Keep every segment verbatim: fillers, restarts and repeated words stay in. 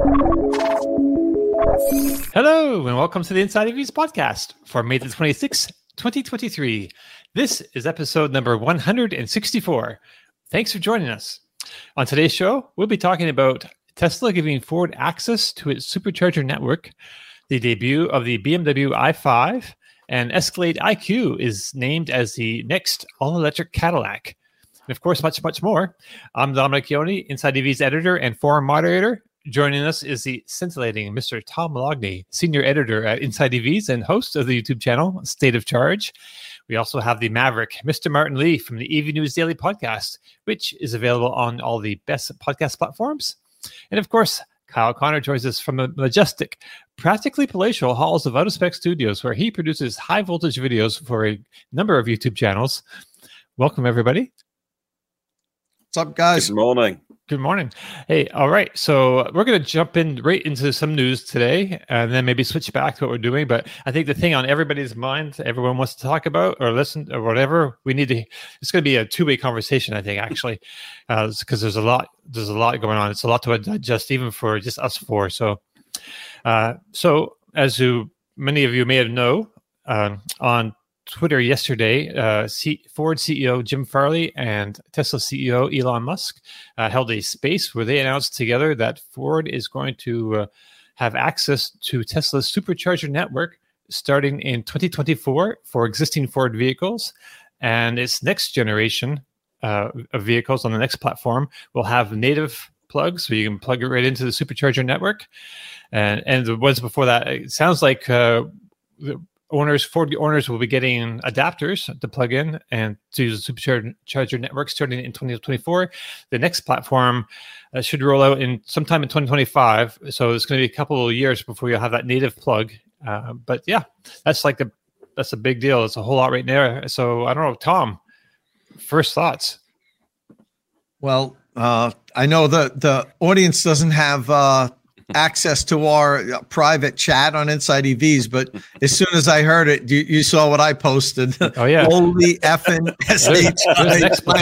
Hello, and welcome to the Inside E Vs podcast for May the twenty-sixth, twenty twenty-three. This is episode number one hundred sixty-four. Thanks for joining us. On today's show, we'll be talking about Tesla giving Ford access to its supercharger network, the debut of the B M W i five, and Escalade I Q is named as the next all-electric Cadillac. And of course, much, much more. I'm Dominic Ioni, Inside E V's editor and forum moderator. Joining us is the scintillating Mister Tom Moloughney, senior editor at Inside E Vs and host of the YouTube channel State of Charge. We also have the Maverick, Mister Martin Lee from the E V News Daily podcast, which is available on all the best podcast platforms. And of course, Kyle Connor joins us from the majestic, practically palatial halls of Out of Spec Studios, where he produces high voltage videos for a number of YouTube channels. Welcome, everybody. What's up, guys? Good morning. Good morning. Hey, all right. So we're going to jump in right into some news today and then maybe switch back to what we're doing. But I think the thing on everybody's mind, everyone wants to talk about or listen or whatever, we need to, it's going to be a two-way conversation, I think, actually, because uh, there's a lot, there's a lot going on. It's a lot to digest even for just us four. So, uh, so as you, many of you may have know, uh, on Twitter yesterday, uh, C- Ford C E O Jim Farley and Tesla C E O Elon Musk uh, held a space where they announced together that Ford is going to uh, have access to Tesla's supercharger network starting in twenty twenty-four for existing Ford vehicles, and its next generation uh, of vehicles on the next platform will have native plugs, so you can plug it right into the supercharger network. And and the ones before that, it sounds like uh, the Owners, Ford owners will be getting adapters to plug in and to use the supercharger network starting in twenty twenty-four. The next platform uh, should roll out in sometime in twenty twenty-five. So it's going to be a couple of years before you'll have that native plug. Uh, but yeah, that's like the that's a big deal. It's a whole lot right there. So I don't know, Tom. First thoughts. Well, uh, I know the the audience doesn't have Uh, access to our uh, private chat on Inside E Vs, but as soon as I heard it, you, you saw what I posted. Oh yeah, holy effing S H I.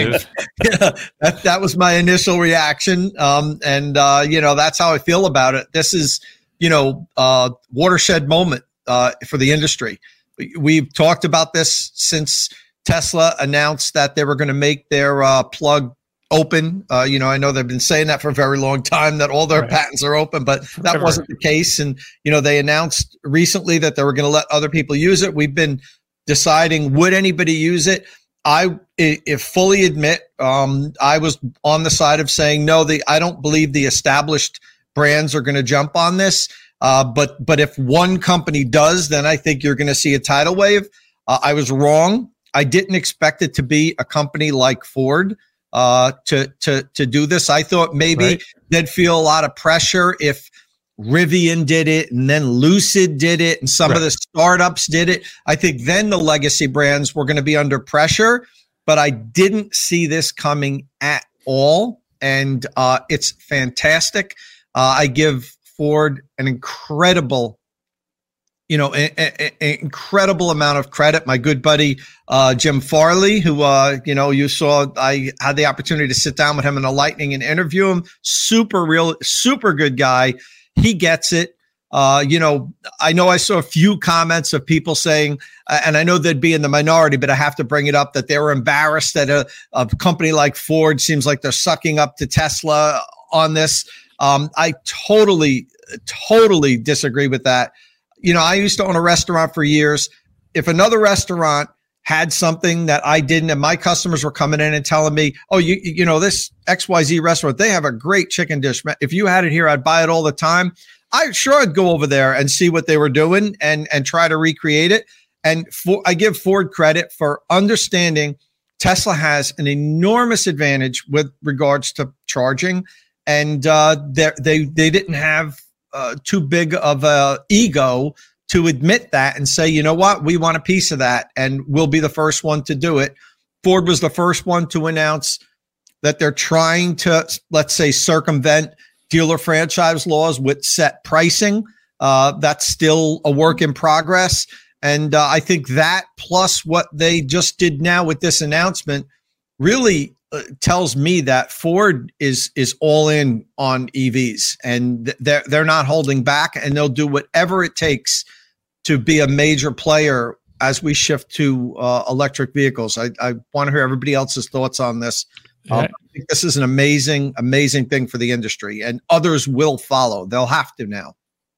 Yeah, that, that was my initial reaction, um, and uh, you know that's how I feel about it. This is you know uh, watershed moment uh, for the industry. We've talked about this since Tesla announced that they were going to make their uh, plug open. Uh, you know, I know they've been saying that for a very long time, that all their right. patents are open, but that Forever. wasn't the case. And, you know, they announced recently that they were going to let other people use it. We've been deciding, would anybody use it? I, if fully admit, um, I was on the side of saying, no, the, I don't believe the established brands are going to jump on this. Uh, but, but if one company does, then I think you're going to see a tidal wave. Uh, I was wrong. I didn't expect it to be a company like Ford uh to to to do this. I thought maybe right. they'd feel a lot of pressure if Rivian did it and then Lucid did it and some right. of the startups did it. I think then the legacy brands were going to be under pressure, but I didn't see this coming at all, and uh it's fantastic. uh I give Ford an incredible you know, an incredible amount of credit. My good buddy, uh, Jim Farley, who, uh, you know, you saw, I had the opportunity to sit down with him in a Lightning and interview him. Super real, super good guy. He gets it. Uh, you know, I know I saw a few comments of people saying, uh, and I know they'd be in the minority, but I have to bring it up, that they were embarrassed that a, a company like Ford seems like they're sucking up to Tesla on this. Um, I totally, totally disagree with that. You know, I used to own a restaurant for years. If another restaurant had something that I didn't, and my customers were coming in and telling me, oh, you you know, this X Y Z restaurant, they have a great chicken dish. If you had it here, I'd buy it all the time. I sure I'd go over there and see what they were doing and, and try to recreate it. And for, I give Ford credit for understanding Tesla has an enormous advantage with regards to charging. And uh, they they didn't have Uh, too big of a ego to admit that and say, you know what, we want a piece of that and we'll be the first one to do it. Ford was the first one to announce that they're trying to, let's say, circumvent dealer franchise laws with set pricing. Uh, that's still a work in progress. And uh, I think that plus what they just did now with this announcement really uh, tells me that Ford is is all in on E Vs, and they're they're not holding back, and they'll do whatever it takes to be a major player as we shift to uh, electric vehicles. I, I want to hear everybody else's thoughts on this. Um, I think this is an amazing, amazing thing for the industry, and others will follow. They'll have to now.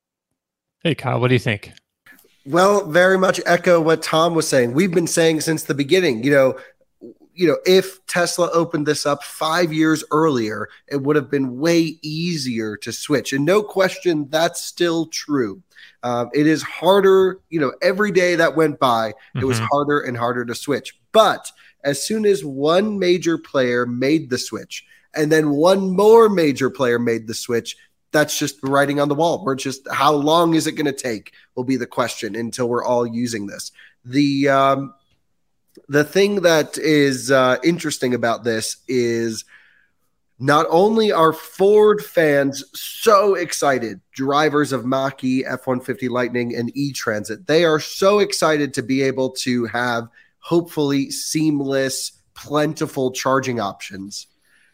Hey, Kyle, what do you think? Well, very much echo what Tom was saying. We've been saying since the beginning, you know, you know, if Tesla opened this up five years earlier, it would have been way easier to switch. And no question, that's still true. Um, it is harder, you know, every day that went by, mm-hmm. it was harder and harder to switch. But as soon as one major player made the switch, and then one more major player made the switch, that's just the writing on the wall. We're just, how long is it going to take will be the question until we're all using this. The um, the thing that is uh, interesting about this is not only are Ford fans so excited, drivers of Mach-E, F one fifty Lightning, and E-Transit, they are so excited to be able to have hopefully seamless, plentiful charging options.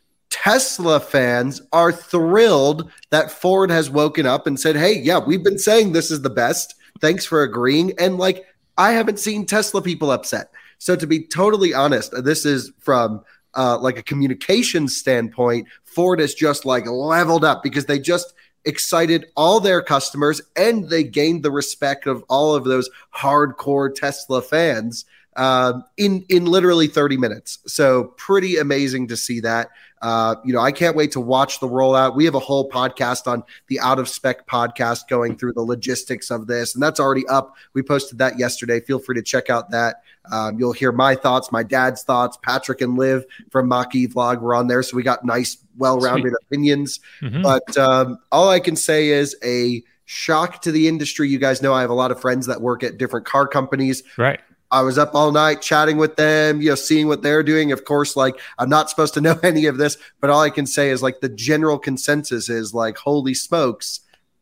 Tesla fans are thrilled that Ford has woken up and said, hey, yeah, we've been saying this is the best. Thanks for agreeing. And like, I haven't seen Tesla people upset. So to be totally honest, this is from uh, like a communications standpoint, Ford has just like leveled up because they just excited all their customers and they gained the respect of all of those hardcore Tesla fans uh, in, in literally thirty minutes. So pretty amazing to see that. Uh, you know, I can't wait to watch the rollout. We have a whole podcast on the Out of Spec podcast going through the logistics of this, and that's already up. We posted that yesterday. Feel free to check out that. Um, you'll hear my thoughts, my dad's thoughts. Patrick and Liv from Mach-E Vlog were on there, so we got nice, well-rounded Sweet. opinions. Mm-hmm. But um, all I can say is a shock to the industry. You guys know I have a lot of friends that work at different car companies. Right. I was up all night chatting with them, you know, seeing what they're doing. Of course, like I'm not supposed to know any of this, but all I can say is like the general consensus is like, holy smokes,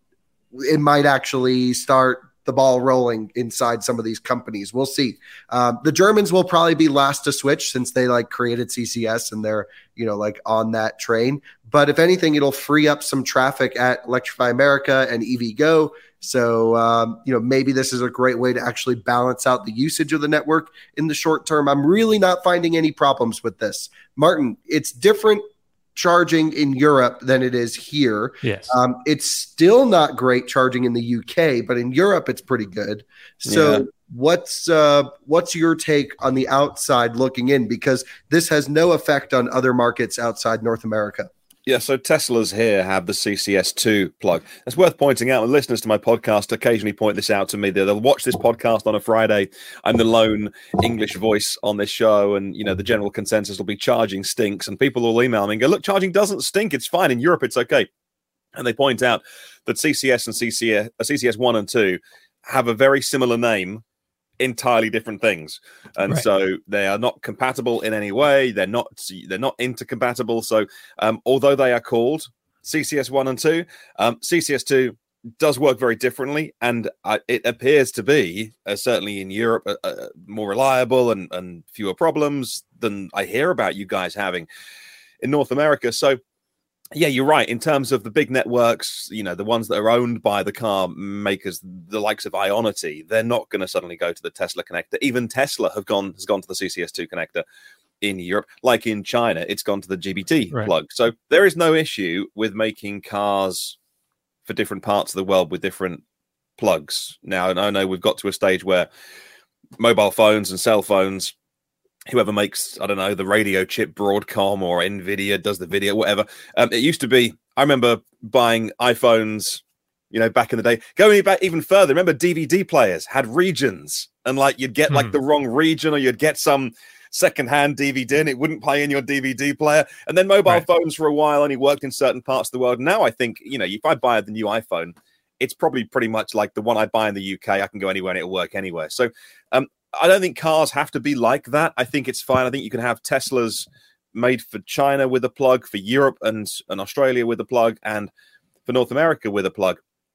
it might actually start the ball rolling inside some of these companies. We'll see. Um, the Germans will probably be last to switch since they like created C C S and they're, you know, like on that train. But if anything, it'll free up some traffic at Electrify America and E V Go. So, um, you know, maybe this is a great way to actually balance out the usage of the network in the short term. I'm really not finding any problems with this. Martin, it's different charging in Europe than it is here. Yes. Um, it's still not great charging in the U K, but in Europe, it's pretty good. So yeah. what's uh, what's your take on the outside looking in? Because this has no effect on other markets outside North America. Yeah, so Teslas here have the C C S two plug. It's worth pointing out, and listeners to my podcast occasionally point this out to me. They'll watch this podcast on a Friday. I'm the lone English voice on this show, and you know the general consensus will be charging stinks, and people will email me and go, look, charging doesn't stink. It's fine. In Europe, it's okay. And they point out that C C S and C C S, uh, C C S one and two have a very similar name, entirely different things, and right. so they are not compatible in any way. They're not they're not intercompatible. So um, although they are called C C S one and two, um, C C S two does work very differently, and uh, it appears to be uh, certainly in Europe uh, uh, more reliable and, and fewer problems than I hear about you guys having in North America. So yeah, you're right. In terms of the big networks, you know, the ones that are owned by the car makers, the likes of Ionity, they're not going to suddenly go to the Tesla connector. Even Tesla have gone has gone to the C C S two connector in Europe. Like in China, it's gone to the G B T right. plug. So there is no issue with making cars for different parts of the world with different plugs. Now, I know we've got to a stage where mobile phones and cell phones, whoever makes, I don't know, the radio chip, Broadcom or NVIDIA does the video, whatever. Um, it used to be, I remember buying iPhones, you know, back in the day. Going back even further, remember D V D players had regions, and like you'd get like hmm. the wrong region, or you'd get some secondhand D V D and it wouldn't play in your D V D player. And then mobile right. phones for a while only worked in certain parts of the world. Now I think, you know, if I buy the new iPhone, it's probably pretty much like the one I buy in the U K. I can go anywhere and it'll work anywhere. So, um, I don't think cars have to be like that. I think it's fine. I think you can have Teslas made for China with a plug, for Europe and, and Australia with a plug, and for North America with a plug.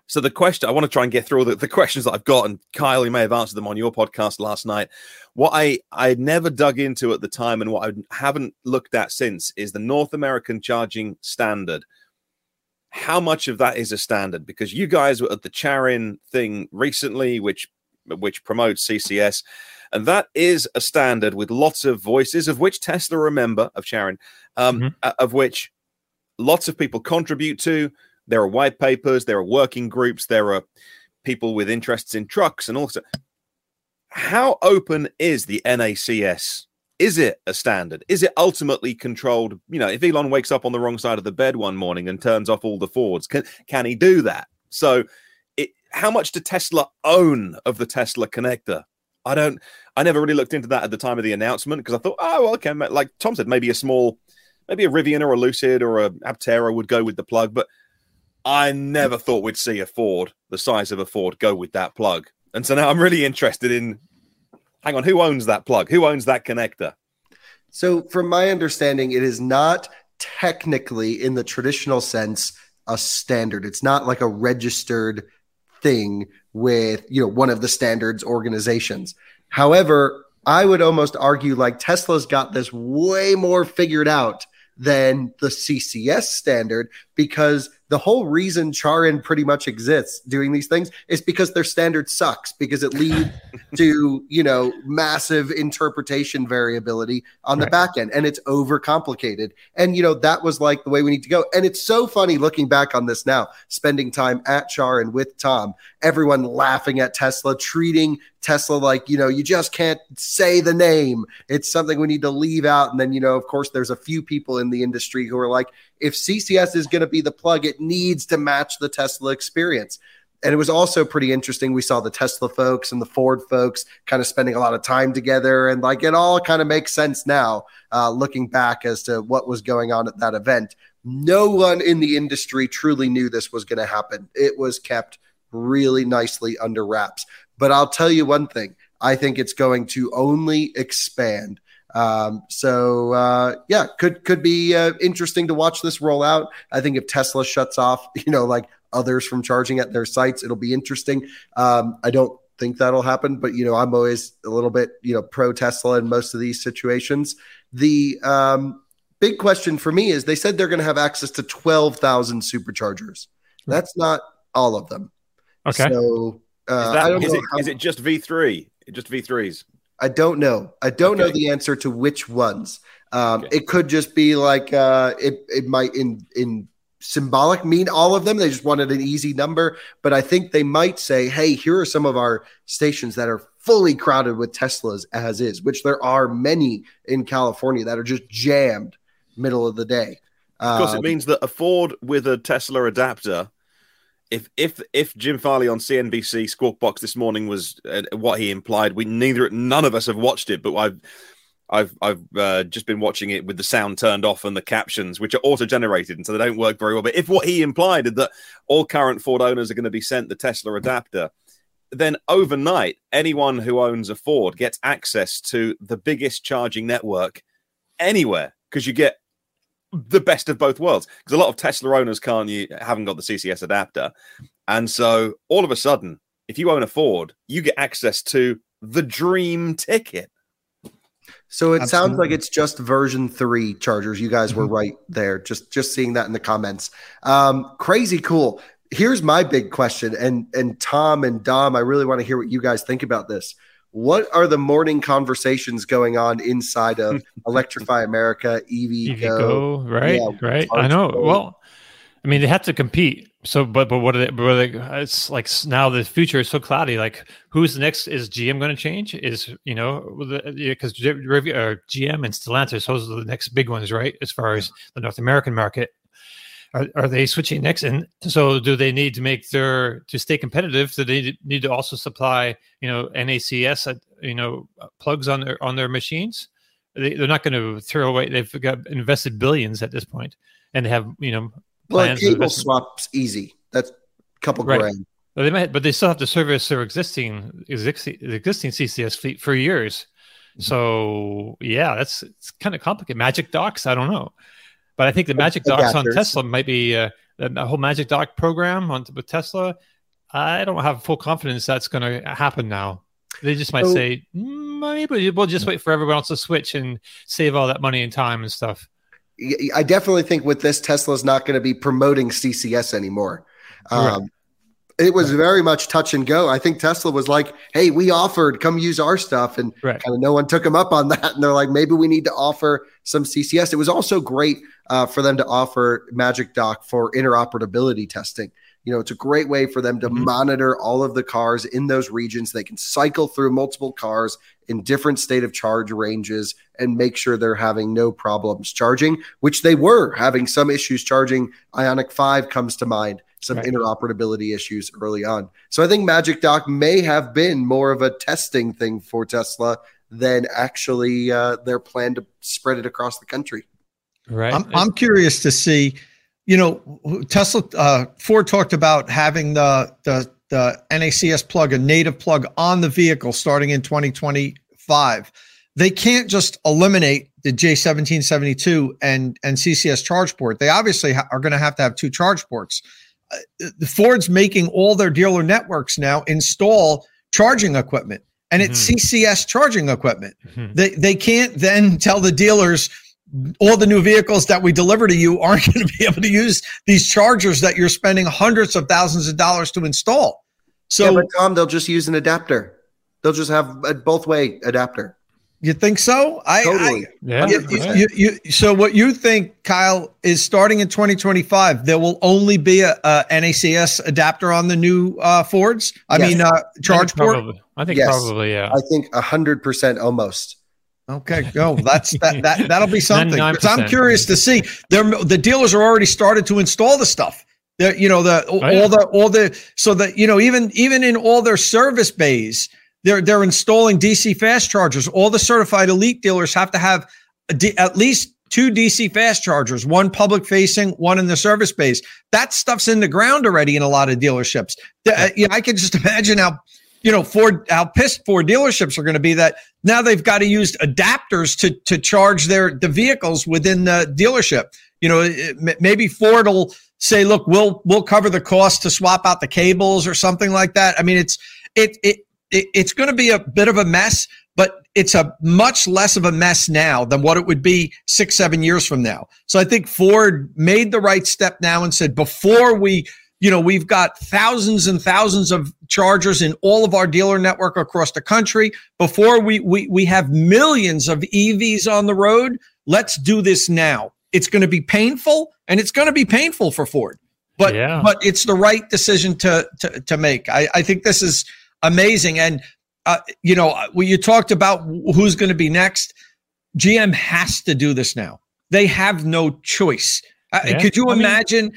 So the question, I want to try and get through all the, the questions that I've got, and Kyle, you may have answered them on your podcast last night. What I, I never dug into at the time and what I haven't looked at since is the North American charging standard. How much of that is a standard? Because you guys were at the Charin thing recently, which which promotes C C S, and that is a standard with lots of voices, of which Tesla are a member of Charin, um, mm-hmm. of which lots of people contribute to. There are white papers, there are working groups, there are people with interests in trucks, and also, how open is the N A C S? Is it a standard? Is it ultimately controlled? You know, if Elon wakes up on the wrong side of the bed one morning and turns off all the Fords, can can he do that? So, it, how much do Tesla own of the Tesla connector? I don't. I never really looked into that at the time of the announcement because I thought, oh, well, okay, like Tom said, maybe a small, maybe a Rivian or a Lucid or a Aptera would go with the plug, but I never thought we'd see a Ford the size of a Ford go with that plug. And so now I'm really interested in, hang on, who owns that plug? Who owns that connector? So from my understanding, it is not technically in the traditional sense a standard. It's not like a registered thing with, you know, one of the standards organizations. However, I would almost argue like Tesla's got this way more figured out than the C C S standard, because the whole reason Charin pretty much exists doing these things is because their standard sucks, because it leads to, you know, massive interpretation variability on the right. back end, and it's overcomplicated. And, you know, that was like the way we need to go. And it's so funny looking back on this now, spending time at Charin with Tom, everyone laughing at Tesla, treating Tesla like, you know, you just can't say the name. It's something we need to leave out. And then, you know, of course, there's a few people in the industry who are like, if C C S is going to be the plug, it needs to match the Tesla experience. And it was also pretty interesting. We saw the Tesla folks and the Ford folks kind of spending a lot of time together. And like, it all kind of makes sense now, uh, looking back as to what was going on at that event. No one in the industry truly knew this was going to happen. It was kept really nicely under wraps. But I'll tell you one thing, I think it's going to only expand. Um, so, uh, yeah, could, could be uh, interesting to watch this roll out. I think if Tesla shuts off, you know, like others from charging at their sites, it'll be interesting. Um, I don't think that'll happen, but, you know, I'm always a little bit, you know, pro Tesla in most of these situations. The um, big question for me is they said they're going to have access to twelve thousand superchargers. That's not all of them. Okay. So, uh, is, that, I don't is, know it, how- is it just V three? Just V threes? I don't know. I don't okay. know the answer to which ones. Um, okay. It could just be like uh, it. It might in in symbolic mean all of them. They just wanted an easy number, but I think they might say, "Hey, here are some of our stations that are fully crowded with Teslas as is," which there are many in California that are just jammed middle of the day. Of course, um, it means that a Ford with a Tesla adapter. If if if Jim Farley on C N B C Squawk Box this morning was uh, what he implied, we neither none of us have watched it, but I've I've I've uh, just been watching it with the sound turned off and the captions, which are auto generated, and so they don't work very well. But if what he implied is that all current Ford owners are going to be sent the Tesla adapter, then overnight anyone who owns a Ford gets access to the biggest charging network anywhere, because you get the best of both worlds, because a lot of Tesla owners can't you haven't got the C C S adapter, and so all of a sudden, if you own a Ford, you get access to the dream ticket. So it Absolutely. sounds like it's just version three chargers. You guys were right there. Just just seeing that in the comments. Um, crazy cool. Here's my big question, and and Tom and Dom, I really want to hear what you guys think about this. What are the morning conversations going on inside of Electrify America, E V, E V Go, right? Yeah, right. I know. Go. Well, I mean, they have to compete. So, but but what are they? What are they it's like now the future is so cloudy. Like, who's the next? Is G M going to change? Is you know because G M and Stellantis, those are the next big ones, right? As far as the North American market. Are, are they switching next? And so do they need to make their, to stay competitive, do they need to also supply, you know, N A C S, you know, plugs on their, on their machines? They, they're not going to throw away, they've got invested billions at this point, and they have, you know, plans. Well, cable swap's easy. That's a couple right. grand. But they might, but they still have to service their existing, existing, existing C C S fleet for years. Mm-hmm. So yeah, that's, it's kind of complicated. Magic Docks, I don't know. But I think the Magic Docks on Tesla might be uh, the whole Magic Dock program on with Tesla I don't have full confidence that's going to happen now. They just might So, say, mm, maybe we'll just wait for everyone else to switch and save all that money and time and stuff. I definitely think with this, Tesla's not going to be promoting C C S anymore. Um, Right. It was very much touch and go. I think Tesla was like, hey, we offered, come use our stuff. And Right. kind of no one took them up on that. And they're like, maybe we need to offer some C C S. It was also great uh, for them to offer Magic Dock for interoperability testing. You know, it's a great way for them to Mhm. monitor all of the cars in those regions. They can cycle through multiple cars in different state of charge ranges and make sure they're having no problems charging, which they were having some issues charging. Ioniq five comes to mind, some Right. interoperability issues early on. So I think Magic Dock may have been more of a testing thing for Tesla than actually uh, their plan to spread it across the country. Right. I'm, I'm curious to see, you know, Tesla, uh, Ford talked about having the, the, the N A C S plug, a native plug on the vehicle starting in twenty twenty-five. They can't just eliminate the J seventeen seventy-two and, and C C S charge port. They obviously ha- are going to have to have two charge ports. Uh, Ford's making all their dealer networks now install charging equipment, and it's Mhm. C C S charging equipment. Mhm. They they can't then tell the dealers all the new vehicles that we deliver to you aren't going to be able to use these chargers that you're spending hundreds of thousands of dollars to install. So yeah, but Tom, they'll just use an adapter. They'll just have a both way adapter. you think so? I, Totally. Yeah. I you, yeah. you, you, so what you think, Kyle, is starting in twenty twenty-five, there will only be a, a N A C S adapter on the new uh, Fords? I Yes. mean, uh, charge I think port? probably, I think Yes. probably, yeah. I think a hundred percent almost. Okay, go. That's that. That that'll be something. 'Cause I'm ninety-nine percent. curious to see. They're, the dealers are already started to install the stuff. They're, you know, the all Oh, yeah. the all the so that you know even even in all their service bays, they're they're installing D C fast chargers. All the certified elite dealers have to have a D, at least two D C fast chargers, one public facing, one in the service bays. That stuff's in the ground already in a lot of dealerships. The, uh, you know, I can just imagine how. You know, Ford, how pissed Ford dealerships are going to be that now they've got to use adapters to to charge their the vehicles within the dealership. You know, it, maybe Ford will say, "Look, we'll we'll cover the cost to swap out the cables or something like that." I mean, it's it it, it it's going to be a bit of a mess, but it's a much less of a mess now than what it would be six, seven years from now. So I think Ford made the right step now and said, before we. You know, we've got thousands and thousands of chargers in all of our dealer network across the country. Before we we we have millions of E Vs on the road, let's do this now. It's going to be painful, and it's going to be painful for Ford, but Yeah. but it's the right decision to to to make. I, I think this is amazing, and uh, you know, when you talked about who's going to be next, G M has to do this now. They have no choice. Uh, Yeah. Could you I mean- imagine?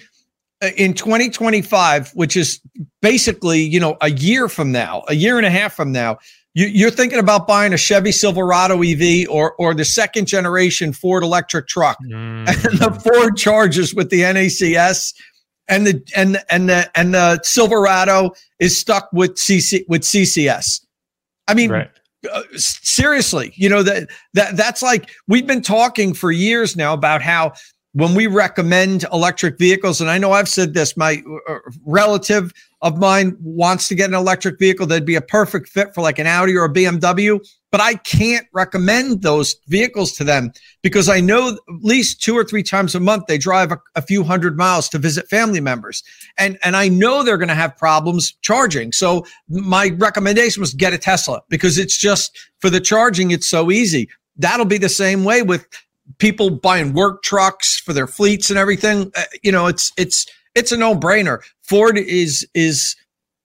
In twenty twenty-five, which is basically, you know, a year from now, a year and a half from now, you, you're thinking about buying a Chevy Silverado E V or or the second generation Ford electric truck, Mm. and the Ford Chargers with the N A C S, and the and and the and the Silverado is stuck with C C with C C S. I mean, Right. uh, seriously, you know that that that's like we've been talking for years now about how. When we recommend electric vehicles, and I know I've said this, my uh, relative of mine wants to get an electric vehicle that'd be a perfect fit for like an Audi or a B M W, but I can't recommend those vehicles to them because I know at least two or three times a month they drive a, a few hundred miles to visit family members. And, and I know they're going to have problems charging. So my recommendation was get a Tesla because it's just for the charging, it's so easy. That'll be the same way with people buying work trucks for their fleets and everything. Uh, you know, it's it's it's a no-brainer. Ford is is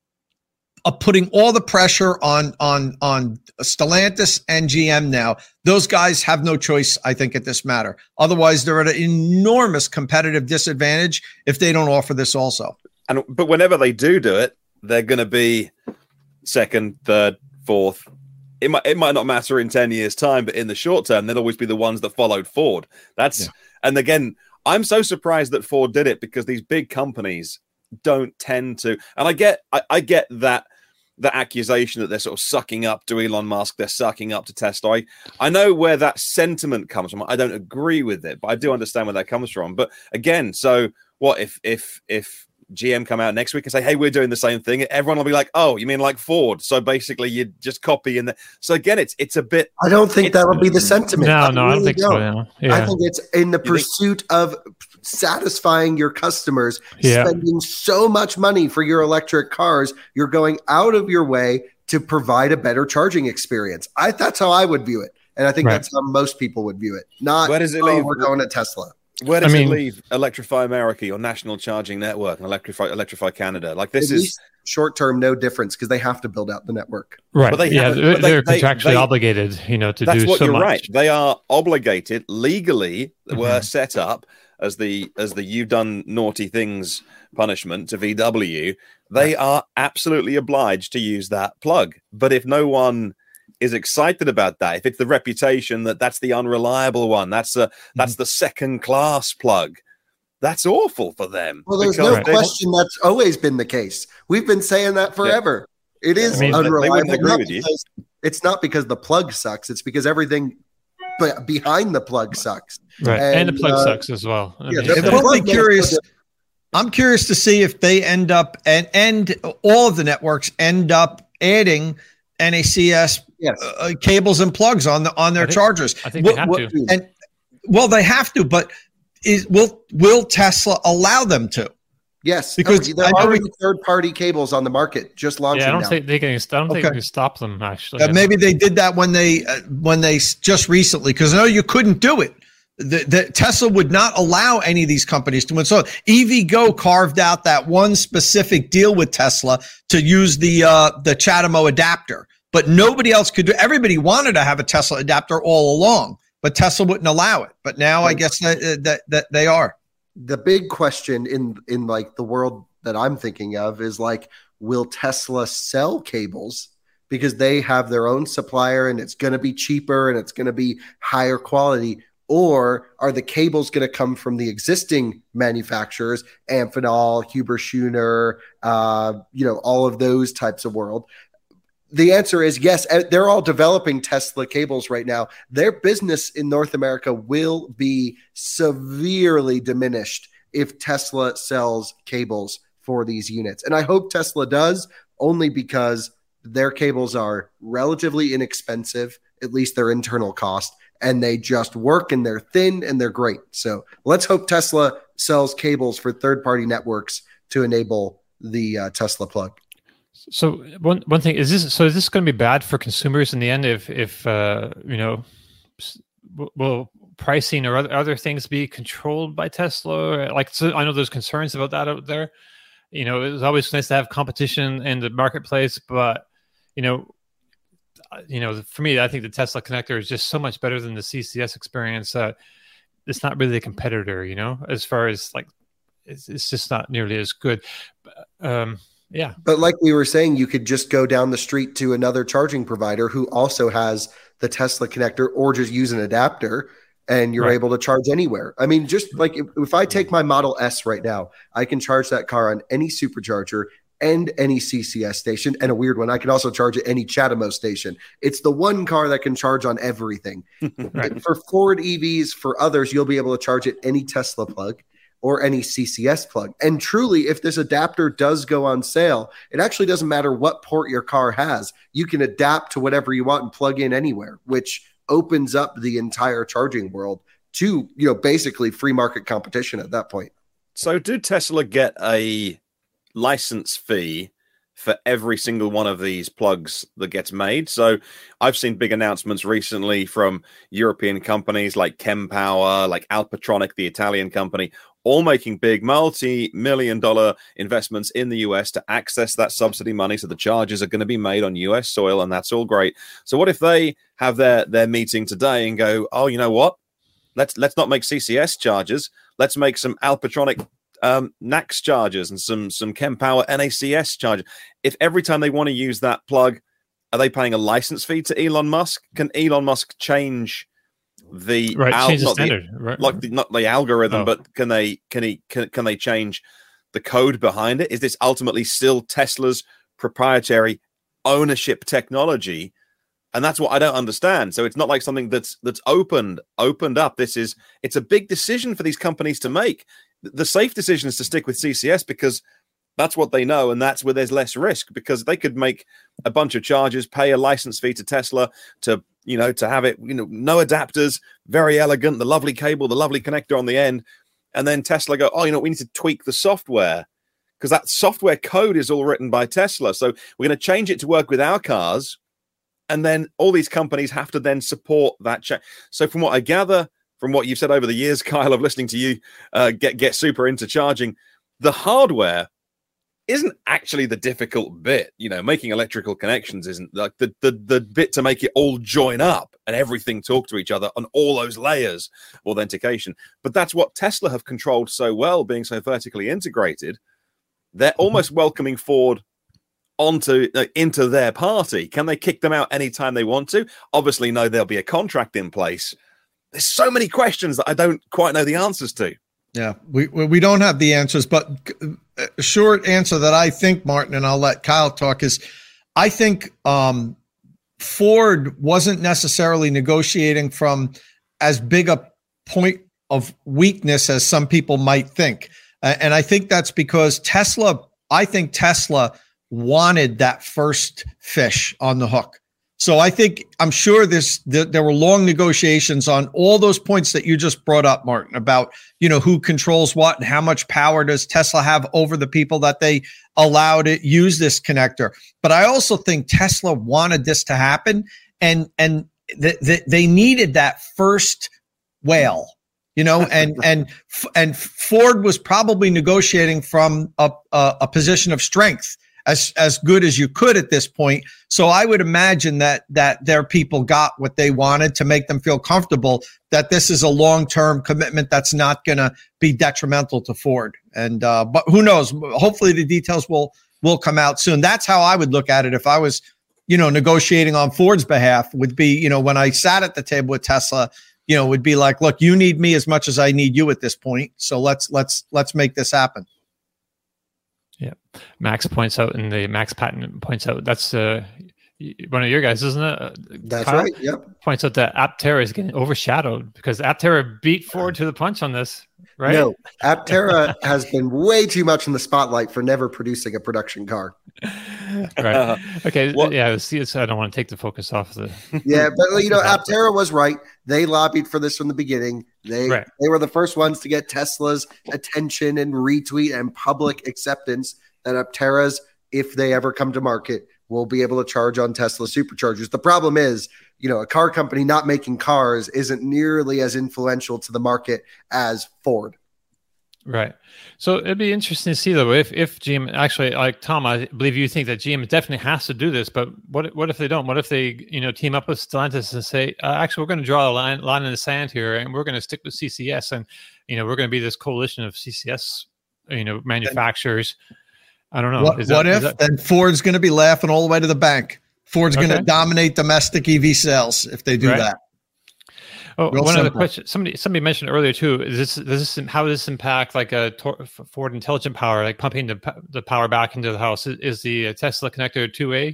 uh, putting all the pressure on on on Stellantis and G M now. Those guys have no choice, I think, at this matter. Otherwise, they're at an enormous competitive disadvantage if they don't offer this also. And but whenever they do do it, they're going to be second, third, fourth. It might it might not matter in ten years' time, but in the short term, they'll always be the ones that followed Ford. That's Yeah. And again, I'm so surprised that Ford did it because these big companies don't tend to. And I get I, I get that that accusation that they're sort of sucking up to Elon Musk, they're sucking up to Tesla. I, I know where that sentiment comes from. I don't agree with it, but I do understand where that comes from. But again, so what if if if G M come out next week and say, hey, we're doing the same thing, everyone will be like, oh, you mean like Ford? So basically you just copy. And so again, it's it's a bit. I don't think that'll be the sentiment. No, I no, really I don't think don't. so. No. Yeah. I think it's in the You pursuit of satisfying your customers, Yeah. spending so much money for your electric cars, you're going out of your way to provide a better charging experience. I That's how I would view it. And I think Right. that's how most people would view it. Not, Where does it oh, leave? we're going to Tesla. Where does I mean- it leave Electrify America, your national charging network, and Electrify Electrify Canada? Like this At is least short term, no difference because they have to build out the network. Right. But they yeah, haven't- they're, but they- they're they- contractually they- obligated, you know, to that's do what so you're much. right. They are obligated legally. Mhm. Were set up as the as the you've done naughty things punishment to V W. They are absolutely obliged to use that plug. But if no one is excited about that, if it's the reputation that that's the unreliable one, that's a that's the second class plug, that's awful for them. Well, there's because no they- question that's always been the case. We've been saying that forever. It is I mean, they- they unreliable. wouldn't agree not with you. because- It's not because the plug sucks. It's because everything be- behind the plug sucks. Right. And, And, the plug uh, sucks as well. I yeah, mean, the- It the will plug be makes curious. no I'm curious to see if they end up and and all of the networks end up adding N A C S Yes. uh, cables and plugs on the on their I think- chargers. I think What- they have what- to. And well, they have to, but is will will Tesla allow them to? Yes, Because because there I are know already third-party cables on the market just launching Yeah, I don't now. think they can. I don't think Okay. they can stop them. Actually, Uh, maybe they did that when they uh, when they s- just recently, because I know you couldn't do it. The, the Tesla would not allow any of these companies to install. EVgo carved out that one specific deal with Tesla to use the uh, the CHAdeMO adapter, but nobody else could do. Everybody wanted to have a Tesla adapter all along, but Tesla wouldn't allow it. But now I guess that that, that they are. The big question in in like the world that I'm thinking of is like, will Tesla sell cables because they have their own supplier and it's going to be cheaper and it's going to be higher quality? Or are the cables going to come from the existing manufacturers, Amphenol, Huber Schuner, uh, you know, all of those types of world? The answer is yes. They're all developing Tesla cables right now. Their business in North America will be severely diminished if Tesla sells cables for these units. And I hope Tesla does, only because their cables are relatively inexpensive, at least their internal cost, and they just work and they're thin and they're great. So let's hope Tesla sells cables for third-party networks to enable the uh, Tesla plug. So one one thing is this. So is this going to be bad for consumers in the end? If if uh, you know, s- w- will pricing or other, other things be controlled by Tesla? Or, like, so I know there's concerns about that out there. You know, it's always nice to have competition in the marketplace, but you know, uh, you know, for me, I think the Tesla connector is just so much better than the C C S experience. Uh, it's not really a competitor, you know, as far as like, it's, it's just not nearly as good. Um, yeah. But like we were saying, you could just go down the street to another charging provider who also has the Tesla connector, or just use an adapter and you're Right. able to charge anywhere. I mean, just like if, if I take my Model S right now, I can charge that car on any supercharger and any C C S station, and a weird one, I can also charge at any CHAdeMO station. It's the one car that can charge on everything. Right. For Ford E Vs, for others, you'll be able to charge at any Tesla plug or any C C S plug. And truly, if this adapter does go on sale, it actually doesn't matter what port your car has. You can adapt to whatever you want and plug in anywhere, which opens up the entire charging world to, you know, basically free market competition at that point. So, do Tesla get a license fee for every single one of these plugs that gets made? So, I've seen big announcements recently from European companies like Kempower, like Alpatronic, the Italian company, all making big multi-million dollar investments in the U S to access that subsidy money. So the charges are going to be made on U S soil, and that's all great. So what if they have their, their meeting today and go, oh, you know what? Let's let's not make C C S chargers. Let's make some Alpatronic um, N A C S chargers and some some Kempower N A C S chargers. If every time they want to use that plug, are they paying a license fee to Elon Musk? Can Elon Musk change the Right. al- Change the not the- standard. Right. like the, not the algorithm, Oh. but can they can he can, can they change the code behind it? Is this ultimately still Tesla's proprietary ownership technology? And that's what I don't understand. So it's not like something that's that's opened opened up. This is it's a big decision for these companies to make. The safe decision is to stick with C C S because That's what they know, and that's where there's less risk, because they could make a bunch of chargers, pay a license fee to Tesla to, you know, to have it, you know, no adapters, very elegant, the lovely cable, the lovely connector on the end, and then Tesla go, oh, you know, we need to tweak the software because that software code is all written by Tesla. So we're going to change it to work with our cars, and then all these companies have to then support that change. So from what I gather, from what you've said over the years, Kyle, of listening to you uh, get get super into charging, the hardware isn't actually the difficult bit. You know, making electrical connections isn't like the, the the bit to make it all join up and everything talk to each other on all those layers of authentication. But that's what Tesla have controlled so well, being so vertically integrated. They're almost welcoming Ford onto uh, into their party. Can they kick them out anytime they want to? Obviously, no, there'll be a contract in place. There's so many questions that I don't quite know the answers to. Yeah, we we don't have the answers, but a short answer that I think, Martin, and I'll let Kyle talk, is I think um, Ford wasn't necessarily negotiating from as big a point of weakness as some people might think. Uh, and I think that's because Tesla, I think Tesla wanted that first fish on the hook. So I think, I'm sure this, there, there were long negotiations on all those points that you just brought up, Martin, about, you know, who controls what and how much power does Tesla have over the people that they allow to use this connector. But I also think Tesla wanted this to happen, and, and th- th- they needed that first whale, you know, and, and, and Ford was probably negotiating from a, a, a position of strength, as as good as you could at this point. So I would imagine that that their people got what they wanted to make them feel comfortable that this is a long-term commitment that's not going to be detrimental to Ford. And uh, but who knows? Hopefully the details will will come out soon. That's how I would look at it if I was, you know, negotiating on Ford's behalf. Would be, you know, when I sat at the table with Tesla, you know, would be like, look, you need me as much as I need you at this point. So let's let's let's make this happen. Yeah, Max points out, and the Max Patent points out, that's uh, one of your guys, isn't it? Uh, that's Kyle right. Yep. Points out that Aptera is getting overshadowed because Aptera beat Ford to the punch on this, right? No, Aptera has been way too much in the spotlight for never producing a production car. Right. Okay. Well, yeah. See, I don't want to take the focus off the. Yeah, but you know, Aptera was right. They lobbied for this from the beginning. They right. they were the first ones to get Tesla's attention and retweet and public acceptance that Aptera's, if they ever come to market, will be able to charge on Tesla superchargers. The problem is, you know, a car company not making cars isn't nearly as influential to the market as Ford. Right. So it'd be interesting to see, though, if if G M actually, like Tom, I believe you think that G M definitely has to do this, but what what if they don't? What if they, you know, team up with Stellantis and say, uh, actually, we're going to draw a line line in the sand here, and we're going to stick with C C S, and you know, we're going to be this coalition of C C S, you know, manufacturers. I don't know. What, is that, what if? Is that... Then Ford's going to be laughing all the way to the bank. Ford's okay. going to dominate domestic E V sales if they do right. that. Oh, Real one simple. Other question. Somebody somebody mentioned earlier too. Is this does this how does this impact like a Ford Intelligent Power, like pumping the the power back into the house? Is, is the Tesla connector two A?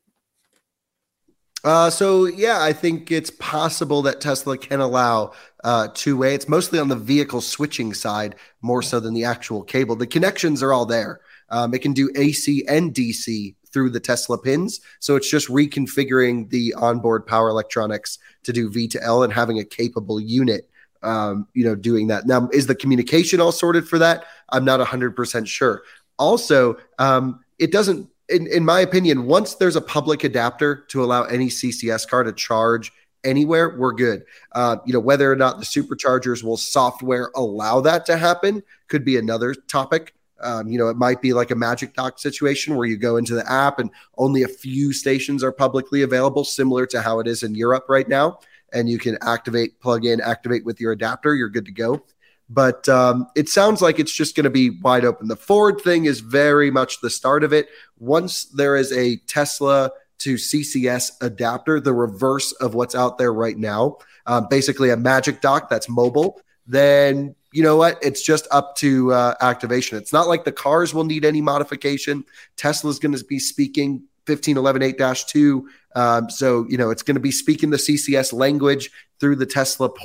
Uh, so yeah, I think it's possible that Tesla can allow uh, two way. It's mostly on the vehicle switching side more so than the actual cable. The connections are all there. Um, it can do A C and D C through the Tesla pins. So it's just reconfiguring the onboard power electronics to do V to L and having a capable unit, um, you know, doing that. Now, is the communication all sorted for that? I'm not one hundred percent sure. Also, um, it doesn't, in, in my opinion, once there's a public adapter to allow any C C S car to charge anywhere, we're good. Uh, you know, whether or not the superchargers will software allow that to happen could be another topic. Um, you know, it might be like a Magic Dock situation where you go into the app and only a few stations are publicly available, similar to how it is in Europe right now. And you can activate, plug in, activate with your adapter. You're good to go. But um, it sounds like it's just going to be wide open. The Ford thing is very much the start of it. Once there is a Tesla to C C S adapter, the reverse of what's out there right now, um, basically a Magic Dock that's mobile, then you know what? It's just up to uh, activation. It's not like the cars will need any modification. Tesla's going to be speaking fifteen eleven eight dash two. Um, so, you know, it's going to be speaking the C C S language through the Tesla port.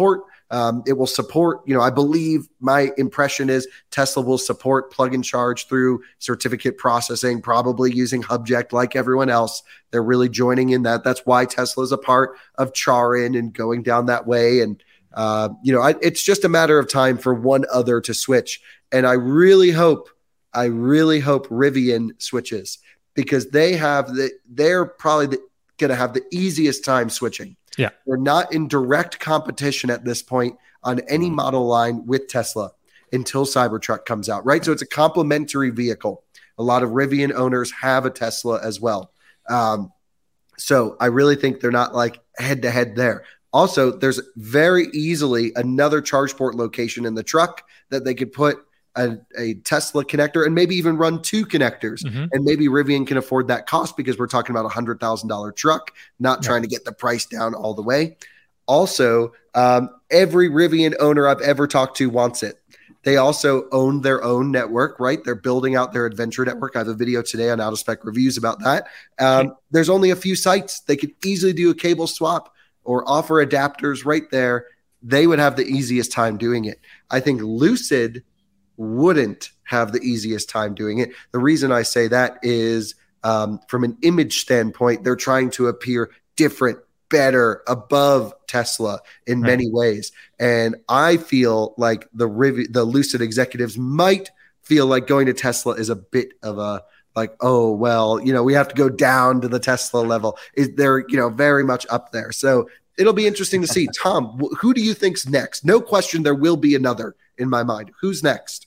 Um, it will support, you know, I believe my impression is Tesla will support plug and charge through certificate processing, probably using Hubject like everyone else. They're really joining in that. That's why Tesla is a part of Charin and going down that way. And, uh, you know, I, it's just a matter of time for one other to switch. And I really hope, I really hope Rivian switches, because they have the, they're probably the, going to have the easiest time switching. Yeah. They're not in direct competition at this point on any model line with Tesla until Cybertruck comes out, right? So it's a complementary vehicle. A lot of Rivian owners have a Tesla as well. Um, so I really think they're not like head to head there. Also, there's very easily another charge port location in the truck that they could put A, a Tesla connector and maybe even run two connectors. Mm-hmm. And maybe Rivian can afford that cost, because we're talking about a one hundred thousand dollars truck, not yeah. trying to get the price down all the way. Also, um, every Rivian owner I've ever talked to wants it. They also own their own network, right? They're building out their adventure network. I have a video today on Out of Spec Reviews about that. Um, okay. There's only a few sites. They could easily do a cable swap or offer adapters right there. They would have the easiest time doing it. I think Lucid wouldn't have the easiest time doing it. The reason I say that is um, from an image standpoint, they're trying to appear different, better, above Tesla in right. many ways. And I feel like the Riv- the Lucid executives might feel like going to Tesla is a bit of a like, oh, well, you know, we have to go down to the Tesla level. Is they're, you know, very much up there. So it'll be interesting to see. Tom, who do you think's next? No question, there will be another in my mind. Who's next?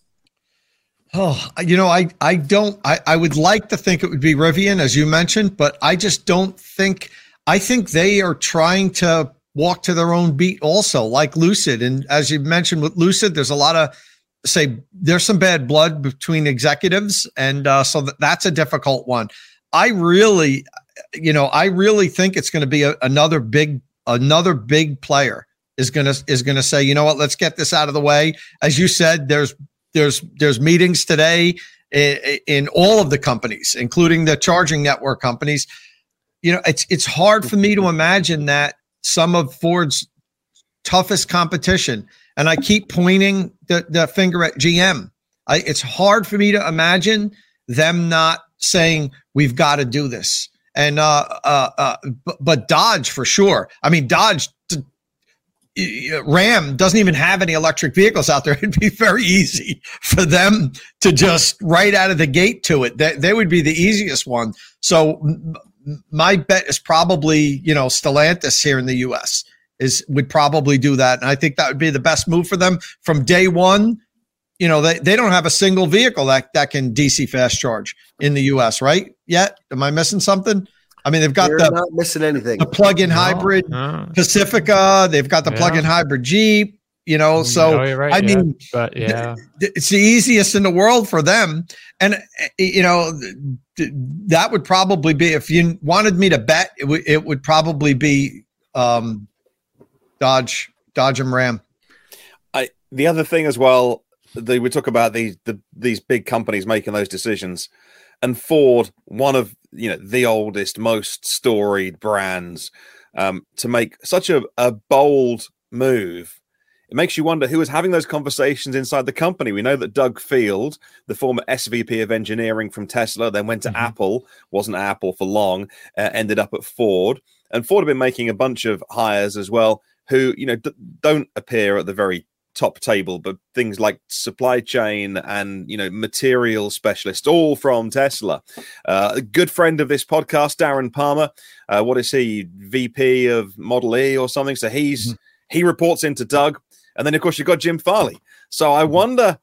Oh, you know, I, I don't, I, I would like to think it would be Rivian, as you mentioned, but I just don't think, I think they are trying to walk to their own beat also, like Lucid. And as you mentioned with Lucid, there's a lot of, say, there's some bad blood between executives. And uh, so that, that's a difficult one. I really, you know, I really think it's going to be a, another big, another big player is going to, is going to say, you know what, let's get this out of the way. As you said, there's, There's there's meetings today in, in all of the companies, including the charging network companies. You know, it's it's hard for me to imagine that some of Ford's toughest competition, and I keep pointing the, the finger at G M. I, it's hard for me to imagine them not saying, we've got to do this. And uh, uh, uh, but, but Dodge for sure. I mean, Dodge. T- Ram doesn't even have any electric vehicles out there. It'd be very easy for them to just right out of the gate to it. They, they would be the easiest one. So m- my bet is probably, you know, Stellantis here in the U S is would probably do that. And I think that would be the best move for them from day one. You know, they, they don't have a single vehicle that, that can D C fast charge in the U S, right? Yet? Am I missing something? I mean, they've got You're the not missing anything. The plug-in no, hybrid no. Pacifica. They've got the yeah. plug-in hybrid Jeep. You know, so no, you're right, I yeah. mean, but yeah, th- it's the easiest in the world for them. And you know, th- that would probably be, if you wanted me to bet, it would it would probably be um, Dodge, Dodge and Ram. I the other thing as well, they we talk about these the, these big companies making those decisions. And Ford, one of you know the oldest, most storied brands, um, to make such a, a bold move, it makes you wonder who was having those conversations inside the company. We know that Doug Field, the former S V P of engineering from Tesla, then went to mm-hmm. Apple, wasn't at Apple for long, uh, ended up at Ford. And Ford have been making a bunch of hires as well who you know d- don't appear at the very top table, but things like supply chain and you know material specialists, all from Tesla. Uh, a good friend of this podcast, Darren Palmer, uh, what is he, V P of Model E or something? So he's mm-hmm. he reports into Doug, and then of course you've got Jim Farley. So I wonder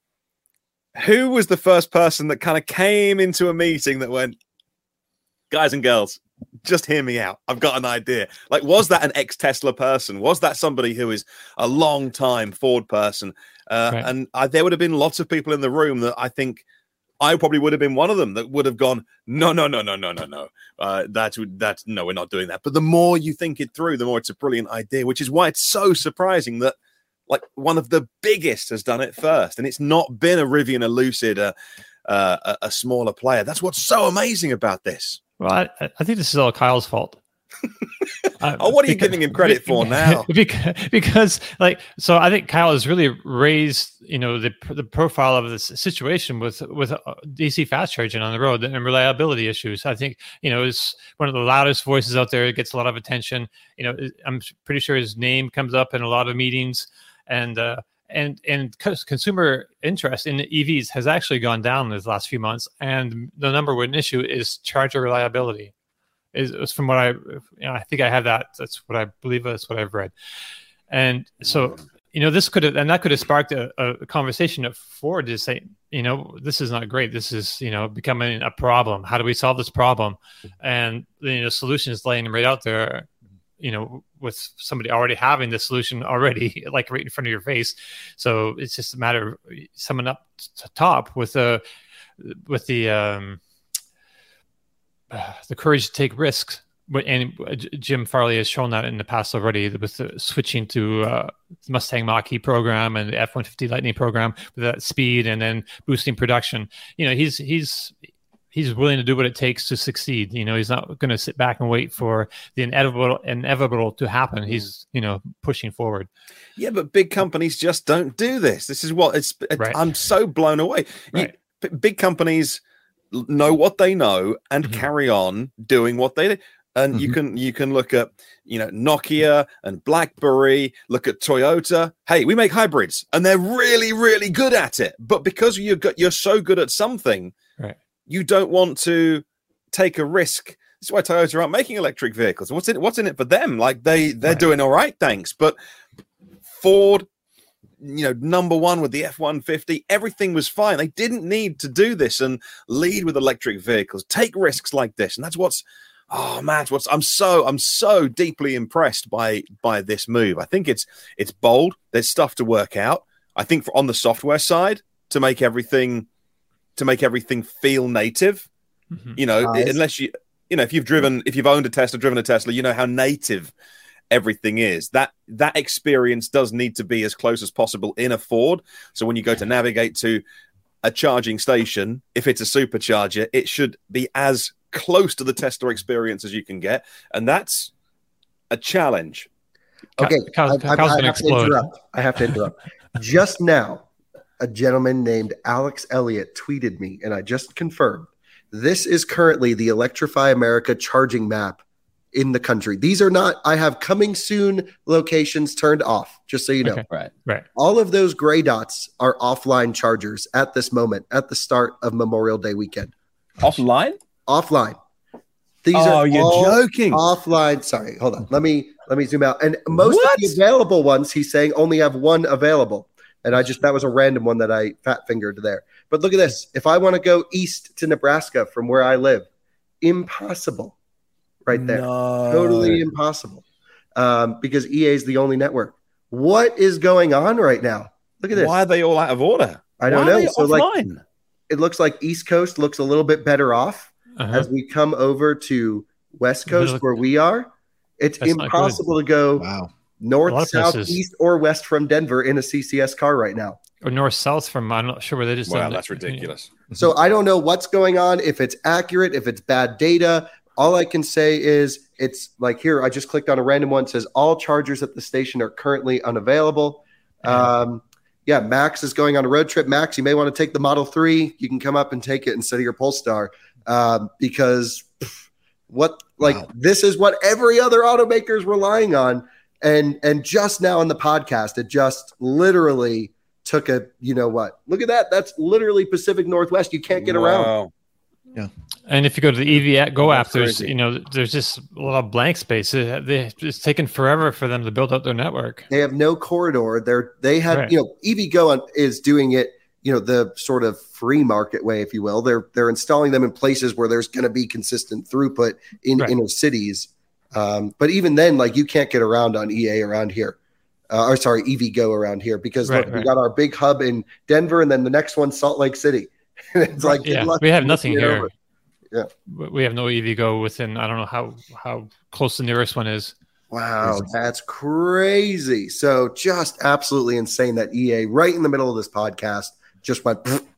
who was the first person that kind of came into a meeting that went, guys and girls, just hear me out. I've got an idea. Like, was that an ex-Tesla person? Was that somebody who is a long-time Ford person? Uh, right. And I, there would have been lots of people in the room that I think I probably would have been one of them that would have gone, no, no, no, no, no, no, no. Uh, that's, that's, no, we're not doing that. But the more you think it through, the more it's a brilliant idea, which is why it's so surprising that like one of the biggest has done it first. And it's not been a Rivian, a Lucid, a, uh, a, a smaller player. That's what's so amazing about this. Well, I, I think this is all Kyle's fault. Uh, oh, what are you because, giving him credit for now? Because, because, like, so I think Kyle has really raised, you know, the the profile of this situation with with D C fast charging on the road and reliability issues. I think, you know, is one of the loudest voices out there. It gets a lot of attention. You know, I'm pretty sure his name comes up in a lot of meetings, and uh, and and consumer interest in E Vs has actually gone down this last few months. And the number one issue is charger reliability. Is, is from what I, you know, I think I have that. That's what I believe. That's what I've read. And so, you know, this could have, and that could have sparked a, a conversation at Ford to say, you know, this is not great. This is, you know, becoming a problem. How do we solve this problem? And, you know, solution is laying right out there, you know, with somebody already having the solution already, like right in front of your face. So it's just a matter of someone up to top with the, with the, um, Uh, the courage to take risks, and Jim Farley has shown that in the past already with the switching to uh, Mustang Mach-E program and the F one fifty Lightning program with that speed and then boosting production. You know, he's he's he's willing to do what it takes to succeed. You know, he's not going to sit back and wait for the inevitable inevitable to happen. He's, you know, pushing forward. Yeah, but big companies just don't do this. This is what it's. it's right. I'm so blown away. Right. You, big companies know what they know and mm-hmm. carry on doing what they do. And mm-hmm. you can you can look at, you know, Nokia and BlackBerry, look at Toyota. Hey, we make hybrids and they're really, really good at it. But because you're go- you're so good at something, right, you don't want to take a risk. This is why Toyota aren't making electric vehicles. What's in what's in it for them? Like they they're right. doing all right, thanks. But Ford, you know, number one with the F one fifty, everything was fine. They didn't need to do this and lead with electric vehicles, take risks like this. And that's what's, oh man, what's, I'm so, I'm so deeply impressed by, by this move. I think it's, it's bold. There's stuff to work out. I think for on the software side to make everything, to make everything feel native, mm-hmm. you know, nice. unless you, you know, if you've driven, if you've owned a Tesla, driven a Tesla, you know how native everything is. That that experience does need to be as close as possible in a Ford. So when you go to navigate to a charging station, if it's a supercharger, it should be as close to the Tesla experience as you can get, and that's a challenge. Okay, Kyle's, I, I, Kyle's I, have to interrupt. I have to interrupt. Just now, a gentleman named Alex Elliott tweeted me, and I just confirmed this is currently the Electrify America charging map in the country. These are not, I have coming soon locations turned off, just so you know. Okay. Right. Right. All of those gray dots are offline chargers at this moment, at the start of Memorial Day weekend. Offline? Offline. These oh, are you're all joking. Offline. Sorry, hold on. Let me let me zoom out. And most what? of the available ones, he's saying, only have one available. And I just, that was a random one that I fat fingered there. But look at this. If I want to go east to Nebraska from where I live, impossible. Right there. No. Totally impossible. Um, because E A is the only network. What is going on right now? Look at this. Why are they all out of order? I don't Why know. So offline? like, it looks like East Coast looks a little bit better off uh-huh. as we come over to West Coast where we are. It's That's impossible to go wow. north, south, places. east, or west from Denver in a C C S car right now. Or north south from, I'm not sure where they just. Wow, that's ridiculous. So I don't know what's going on, if it's accurate, if it's bad data. All I can say is it's like here, I just clicked on a random one. It says all chargers at the station are currently unavailable. Um, yeah, Max is going on a road trip. Max, you may want to take the Model three. You can come up and take it instead of your Polestar um, because pff, what like wow. this is what every other automaker is relying on. And and just now in the podcast, it just literally took a, you know what? Look at that. That's literally Pacific Northwest. You can't get wow. around. Yeah. And if you go to the E V Go app, there's, you know, there's just a lot of blank space. They, it's taken forever for them to build up their network. They have no corridor. They're, they had, right. you know, E V Go on, is doing it, you know, the sort of free market way, if you will. They're, they're installing them in places where there's going to be consistent throughput in right. inner cities. Um, but even then, like you can't get around on E A around here. Uh, or sorry, E V Go around here because right, look, right. we got our big hub in Denver and then the next one, Salt Lake City. It's like yeah, we have nothing here. Over. Yeah, we have no E V Go within. I don't know how how close the nearest one is. Wow, that's crazy. So just absolutely insane that E A right in the middle of this podcast just went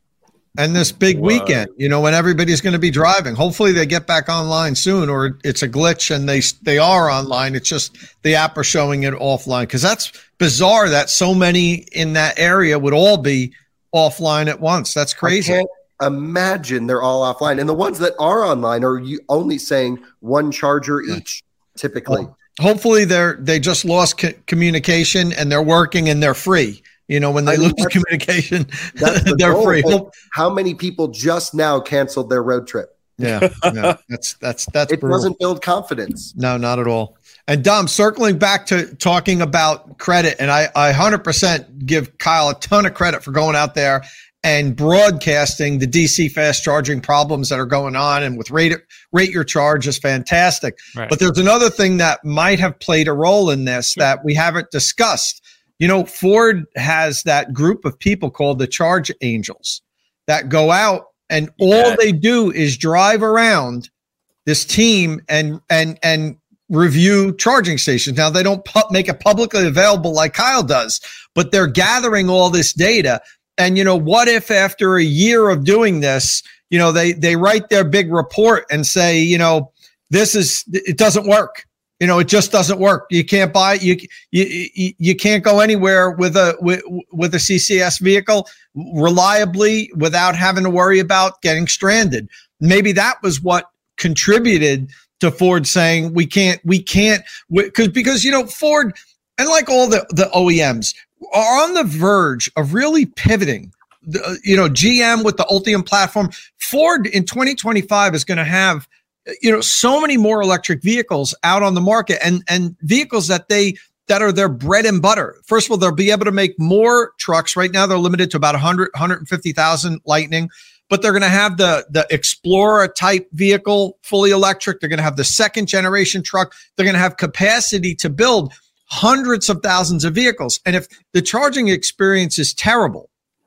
and this big Whoa. weekend, you know, when everybody's going to be driving. Hopefully they get back online soon, or it's a glitch and they they are online. It's just the app are showing it offline, because that's bizarre that so many in that area would all be offline at once. That's crazy. I can't imagine they're all offline. And the ones that are online are you only saying one charger each, typically. Well, hopefully they're they just lost co- communication and they're working and they're free. You know, when they I mean, lose communication, the they're goal. free. Like, how many people just now canceled their road trip? Yeah, yeah, that's that's that's it brutal. Doesn't build confidence. No, not at all. And Dom, circling back to talking about credit, and I, I one hundred percent give Kyle a ton of credit for going out there and broadcasting the D C fast charging problems that are going on, and with rate rate your charge is fantastic. Right. But there's another thing that might have played a role in this sure. that we haven't discussed. You know, Ford has that group of people called the Charge Angels that go out and all yeah. they do is drive around this team and and and review charging stations. Now, they don't pu- make it publicly available like Kyle does, but they're gathering all this data. And, you know, what if after a year of doing this, you know, they they write their big report and say, you know, this is, it doesn't work. You know, it just doesn't work. You can't buy, you you you can't go anywhere with a with, with a C C S vehicle reliably without having to worry about getting stranded. Maybe that was what contributed to Ford saying we can't we can't because because you know Ford, and like all the the O E Ms, are on the verge of really pivoting. The, you know, G M with the Ultium platform. Ford in twenty twenty-five is going to have, you know, so many more electric vehicles out on the market, and and vehicles that they that are their bread and butter. First of all, they'll be able to make more trucks. Right now, they're limited to about one hundred, one hundred fifty thousand Lightning, but they're going to have the the Explorer type vehicle, fully electric. They're going to have the second generation truck. They're going to have capacity to build hundreds of thousands of vehicles. And if the charging experience is terrible,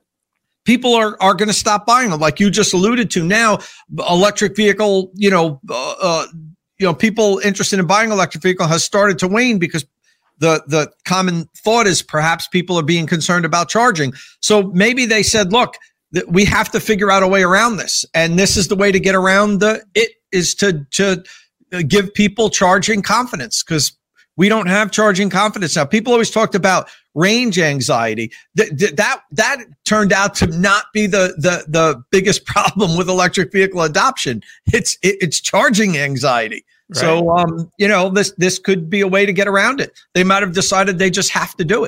people are, are going to stop buying them. Like you just alluded to now, electric vehicle, you know, uh, uh, you know, people interested in buying electric vehicle has started to wane because the, the common thought is perhaps people are being concerned about charging. So maybe they said, look, th- we have to figure out a way around this. And this is the way to get around the, it is to, to give people charging confidence, because we don't have charging confidence now. People always talked about range anxiety. Th- th- that that turned out to not be the the the biggest problem with electric vehicle adoption. It's it, it's charging anxiety. Right. So um, you know, this this could be a way to get around it. They might have decided they just have to do it.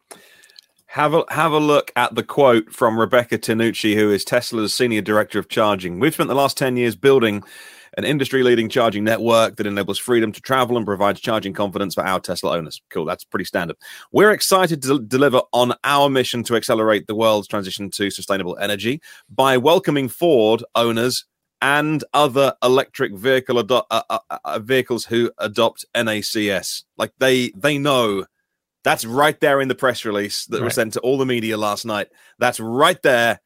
Have a have a look at the quote from Rebecca Tinucci, who is Tesla's senior director of charging. We've spent the last ten years building an industry-leading charging network that enables freedom to travel and provides charging confidence for our Tesla owners. Cool, that's pretty standard. We're excited to deliver on our mission to accelerate the world's transition to sustainable energy by welcoming Ford owners and other electric vehicle ado- uh, uh, uh, vehicles who adopt N A C S. Like they they know. That's right there in the press release that right. was sent to all the media last night. That's right there.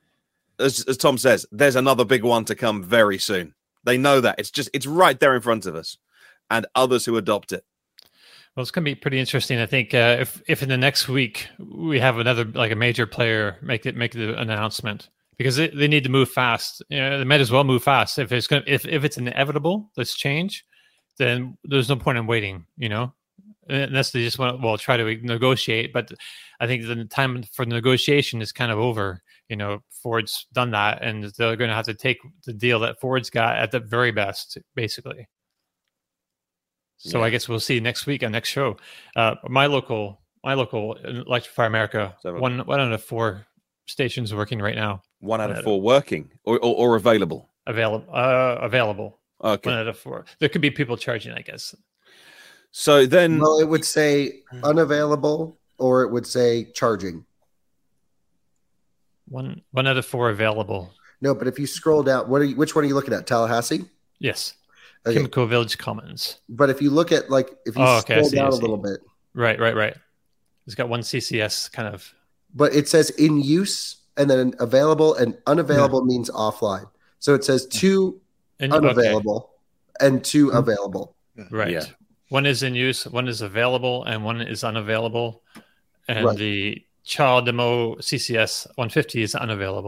As, as Tom says, there's another big one to come very soon. They know that. It's just, it's right there in front of us, and others who adopt it. Well, it's going to be pretty interesting. I think uh, if, if in the next week we have another, like a major player make it, make the announcement, because they, they need to move fast. You know, they might as well move fast. If it's going to, if, if it's inevitable, this change, then there's no point in waiting, you know, unless they just want to, well, try to negotiate. But I think the time for negotiation is kind of over. You know, Ford's done that, and they're going to have to take the deal that Ford's got at the very best, basically. So yeah. I guess we'll see next week on next show. Uh, my local, my local Electrify America, so, one one out of four stations working right now. One out one of four of, working or, or or available. Available, uh, available. Okay. One out of four. There could be people charging, I guess. So then, well, it would say unavailable, or it would say charging. One one out of four available. No, but if you scroll down, what are you, which one are you looking at? Tallahassee? Yes. Okay. Chemical Village Commons. But if you look at, like, if you oh, okay, scroll see, down a little bit. Right, right, right. It's got one C C S kind of. But it says in use, and then available, and unavailable yeah. means offline. So it says two and, unavailable okay. and two mm-hmm. available. Right. Yeah. One is in use, one is available, and one is unavailable. And right. the Child Demo C C S one fifty is unavailable.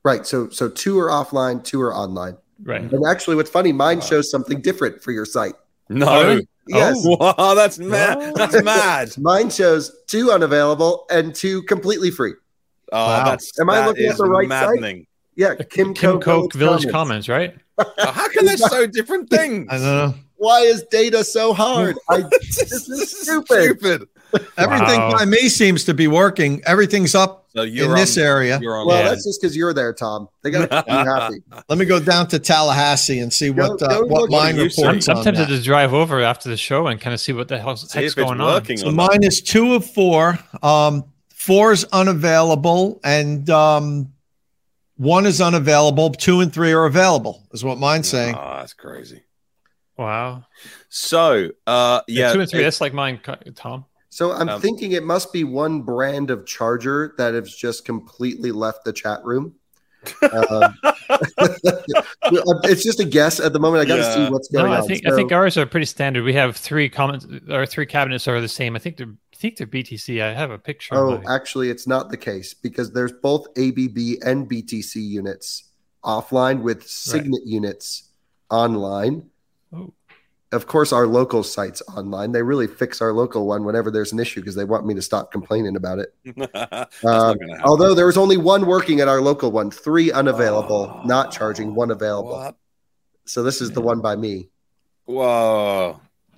Right. So so two are offline, two are online. Right. And actually, what's funny, mine shows something different for your site. No. Oh, really? Yes. Oh, wow, that's mad. That's mad. Mine shows two unavailable and two completely free. Oh, Wow. that's Am I that looking at is the right maddening. Yeah, Kim, Kim, Coke Village Comments. Comments, right? Oh, how can they so different things? I don't know. Why is data so hard? I, this is stupid. Stupid. Everything Wow. by me seems to be working. Everything's up So you're in this on- area. You're on. Well, Yeah. that's just because you're there, Tom. They got to be happy. Let me go down to Tallahassee and see what Go- uh, go what look mine at you, sir. reports I'm on tempted that. to drive over after the show and kind of see what the hell's See heck's if it's going on. working So or not. mine is two of four. Um, four is unavailable, and um, one is unavailable. Two and three are available, is what mine's saying. Oh, that's crazy. Wow. So, uh, yeah, Two and three. it- That's like mine, Tom. So I'm Um, thinking it must be one brand of charger that has just completely left the chat room. Um, it's just a guess at the moment. I got to Yeah. see what's going No, I on. think So- I think ours are pretty standard. We have three comments, or three cabinets are the same. I think they're I think they're B T C. I have a picture. Oh, of mine. actually, it's not the case because there's both A B B and B T C units offline with Signet units online. Oh. Of course, our local site's online. They really fix our local one whenever there's an issue because they want me to stop complaining about it. That's Uh, not gonna happen. although there was only one working at our local one, three unavailable, Oh, not charging, one available. What? So this is the one by me. Whoa.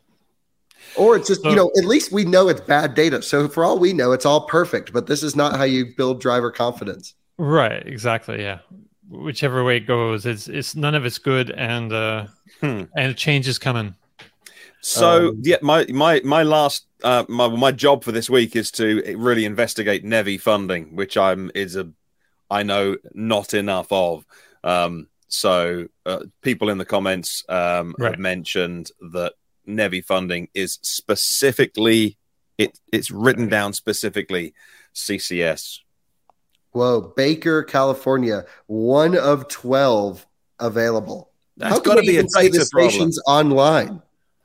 Or it's just, So- you know, at least we know it's bad data. So for all we know, it's all perfect. But this is not how you build driver confidence. Right. Exactly. Yeah. Whichever way it goes, it's it's none of it's good, and uh, Hmm. and change is coming. So Um, yeah, my my my last uh, my my job for this week is to really investigate Nevi funding, which I'm is a I know not enough of. Um, so uh, people in the comments um, Right. have mentioned that Nevi funding is specifically it it's written down specifically C C S. Whoa, Baker, California, one of twelve available. That's How can got to we be a even say data the problem. station's online?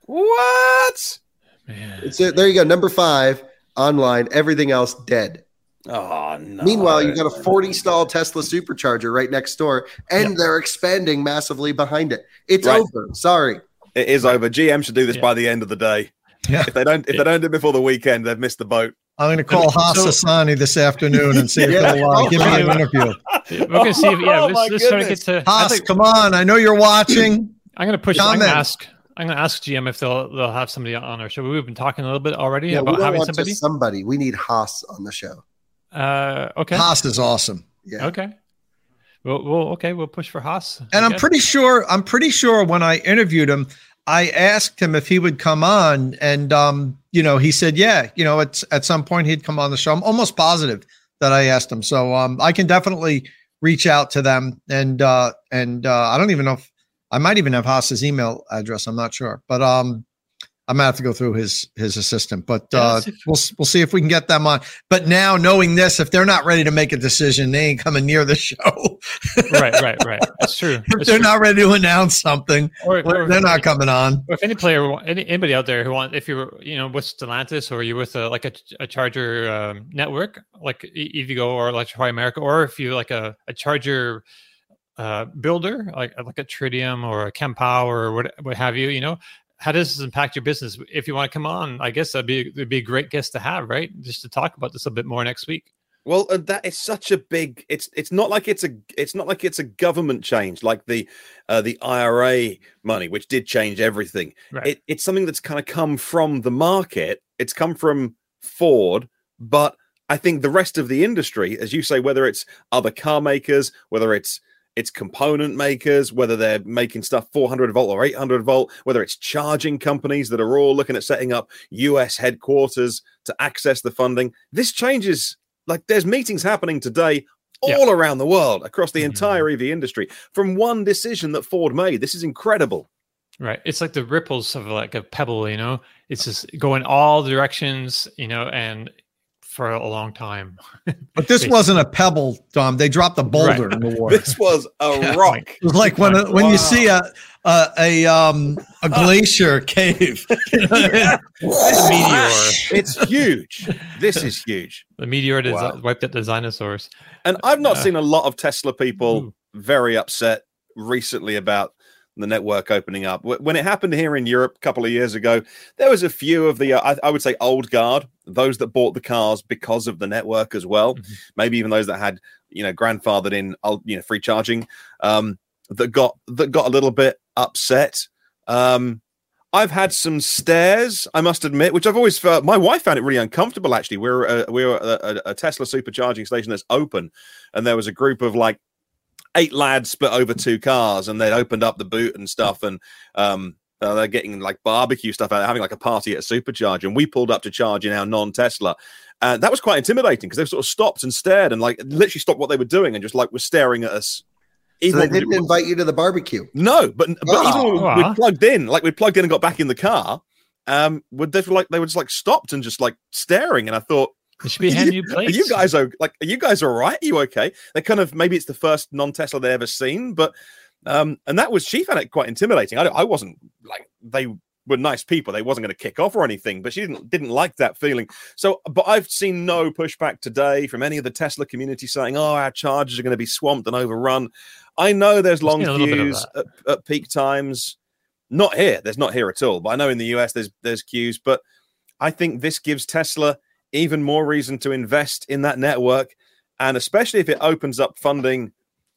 What? Man. It's there you go, number five online. Everything else dead. Oh no. Meanwhile, you've got a forty stall Tesla supercharger right next door, and Yep. they're expanding massively behind it. It's Right. over. Sorry. It is over. G M should do this Yeah. by the end of the day. Yeah. If they don't, if they don't do it before the weekend, they've missed the boat. I'm going to call Haas So- Hassani this afternoon and see if Yeah. he'll uh, give me an interview. We're gonna see. If, yeah, Oh, my let's, let's try to get goodness. to. I Haas, think- come on. I know you're watching. I'm gonna push. I'm Comment. gonna ask. I'm gonna ask G M if they'll they'll have somebody on our show. We've been talking a little bit already Yeah, we about don't having want somebody. just somebody. We need Haas on the show. Uh, okay. Haas is awesome. Yeah. Okay. Well, well, okay. We'll push for Haas. And I I'm guess. pretty sure, I'm pretty sure when I interviewed him, I asked him if he would come on, and um, you know, he said, yeah, you know, it's at some point he'd come on the show. I'm almost positive that I asked him. So um, I can definitely reach out to them, and uh, and uh, I don't even know if I might even have Haas's email address. I'm not sure, but um, I might have to go through his his assistant. But Yeah, uh, let's see if- we'll we'll see if we can get them on. But now knowing this, if they're not ready to make a decision, they ain't coming near the show. right, right, right. That's true. If That's they're true. not ready to announce something, Or, or they're not coming on. Or if any player, wa- any, anybody out there who want, if you're, you know, with Stellantis or you're with a, like a, a charger um, network, like E- EVgo or Electrify America, or if you like a, a charger uh, builder, like like a Tritium or a Kempower or what, what have you, you know, how does this impact your business? If you want to come on, I guess that'd be it'd be a great guest to have, right? Just to talk about this a bit more next week. Well, uh, that is such a big. It's it's not like it's a it's not like it's a government change like the uh, the I R A money, which did change everything. Right. It, it's something that's kind of come from the market. It's come from Ford, but I think the rest of the industry, as you say, whether it's other car makers, whether it's it's component makers, whether they're making stuff four hundred volt or eight hundred volt, whether it's charging companies that are all looking at setting up U S headquarters to access the funding. This changes. Like there's meetings happening today all Yeah. around the world, across the Mhm. entire E V industry, from one decision that Ford made. This is incredible. Right. It's like the ripples of like a pebble, you know, it's just going all directions, you know, and for a long time. But this wasn't a pebble, Tom. They dropped a boulder Right. in the water. This was a Yeah, rock. like- It was like when when Wow. you see a, uh, a um a glacier cave. The meteor. It's huge. This is huge. The meteor that Wow. wiped out the dinosaurs. And I've not Uh, seen a lot of Tesla people Ooh. very upset recently about the network opening up. Wh- When it happened here in Europe a couple of years ago, there was a few of the, uh, I, I would say, old guard, those that bought the cars because of the network as well. Mhm. Maybe even those that had, you know, grandfathered in, uh, you know, free charging, um, that got that got a little bit upset. Um, I've had some stares, I must admit, which I've always felt. My wife found it really uncomfortable. Actually, we were uh, we were at a, a Tesla supercharging station that's open, and there was a group of like eight lads split over two cars, and they'd opened up the boot and stuff, and um, uh, they're getting like barbecue stuff out, having like a party at a supercharger. And we pulled up to charge in our non-Tesla, and that was quite intimidating because they sort of stopped and stared and like literally stopped what they were doing and just like were staring at us. So Even they when we- didn't invite you to the barbecue. no, but but Oh, even when we, wow. we plugged in, like we plugged in and got back in the car, um, would they were like they were just like stopped and just like staring, and I thought, They should be handing you are plates. you guys o- like are you guys all right? Are you okay? They kind of maybe it's the first non-Tesla they ever seen, but um, and that was she found it quite intimidating. I I wasn't like they were nice people. They wasn't going to kick off or anything, but she didn't didn't like that feeling. So, but I've seen no pushback today from any of the Tesla community saying, "Oh, our chargers are going to be swamped and overrun." I know there's long seen a little bit of queues at, at peak times. Not here. There's not here at all. But I know in the U S there's there's queues. But I think this gives Tesla even more reason to invest in that network, and especially if it opens up funding,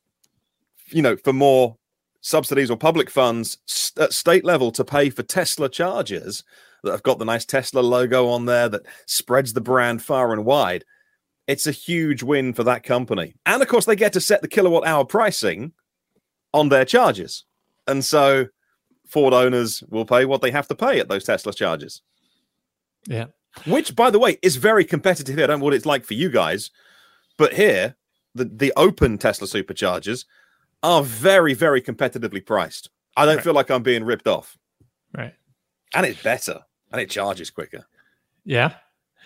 you know, for more subsidies or public funds st- at state level to pay for Tesla chargers that have got the nice Tesla logo on there that spreads the brand far and wide. It's a huge win for that company. And of course, they get to set the kilowatt hour pricing on their chargers. And so Ford owners will pay what they have to pay at those Tesla chargers. Yeah. Which, by the way, is very competitive here. I don't know what it's like for you guys, but here, the, the open Tesla superchargers are very, very competitively priced. I don't Right. feel like I'm being ripped off. Right. And it's better. And it charges quicker. Yeah.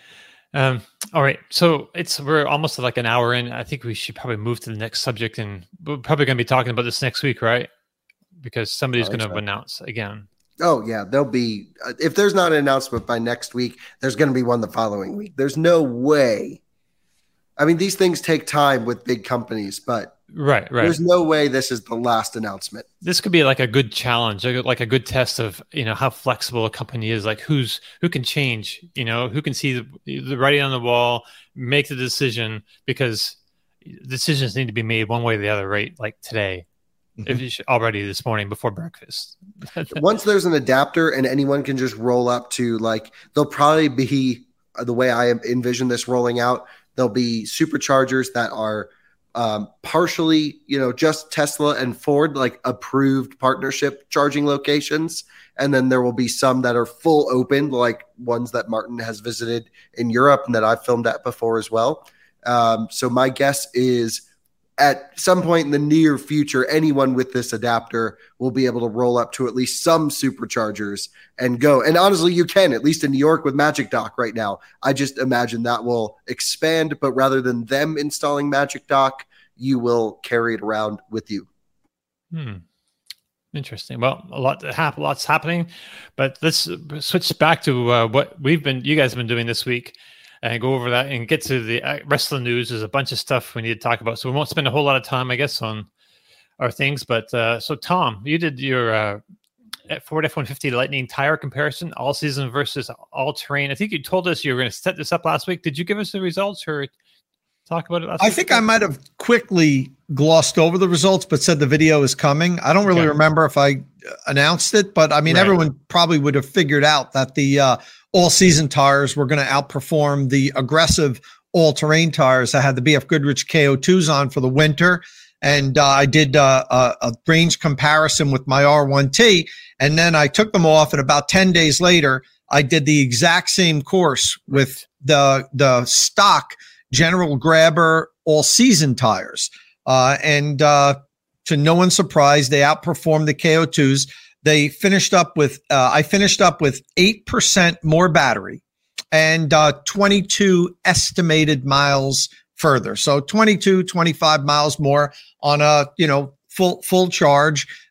Um, all right. So it's we're almost like an hour in. I think we should probably move to the next subject, and we're probably going to be talking about this next week, right? Because somebody's I going think to so. announce again. Oh yeah, there'll be uh, if there's not an announcement by next week, there's going to be one the following week. There's no way. I mean, these things take time with big companies, but Right. Right. there's no way this is the last announcement. This could be like a good challenge, like a- like a good test of, you know, how flexible a company is, like who's who can change, you know, who can see the, the writing on the wall, make the decision, because decisions need to be made one way or the other, right? Like today, if you should, already this morning before breakfast. Once there's an adapter and anyone can just roll up to, like, there'll probably be uh, the way I envision this rolling out. There'll be superchargers that are um, partially, you know, just Tesla and Ford, like approved partnership charging locations. And then there will be some that are full open, like ones that Martin has visited in Europe and that I've filmed at before as well. Um, so my guess is at some point in the near future, anyone with this adapter will be able to roll up to at least some superchargers and go. And honestly, you can, at least in New York with Magic Dock right now. I just imagine that will expand, but rather than them installing Magic Dock, you will carry it around with you. Hmm. Interesting. Well, a lot to hap- lots happening, but let's switch back to uh, what we've been, you guys have been doing this week, and go over that and get to the uh, rest of the news. There's a bunch of stuff we need to talk about, so we won't spend a whole lot of time, I guess, on our things. But uh, so, Tom, you did your uh, Ford F one fifty Lightning tire comparison, all season versus all terrain. I think you told us you were going to set this up last week. Did you give us the results or talk about it last I week? think I might have quickly glossed over the results, but said the video is coming. I don't really Okay. remember if I announced it, but I mean, Right. everyone probably would have figured out that the uh, all-season tires were going to outperform the aggressive all-terrain tires. I had the B F Goodrich K O twos on for the winter, and uh, I did uh, a, a range comparison with my R one T, and then I took them off, and about ten days later, I did the exact same course with the the stock General Grabber all-season tires. Uh, and uh, to no one's surprise, they outperformed the K O twos. They finished up with, uh, I finished up with eight percent more battery and uh, twenty-two estimated miles further. So twenty-two, twenty-five miles more on a, you know, full, full charge.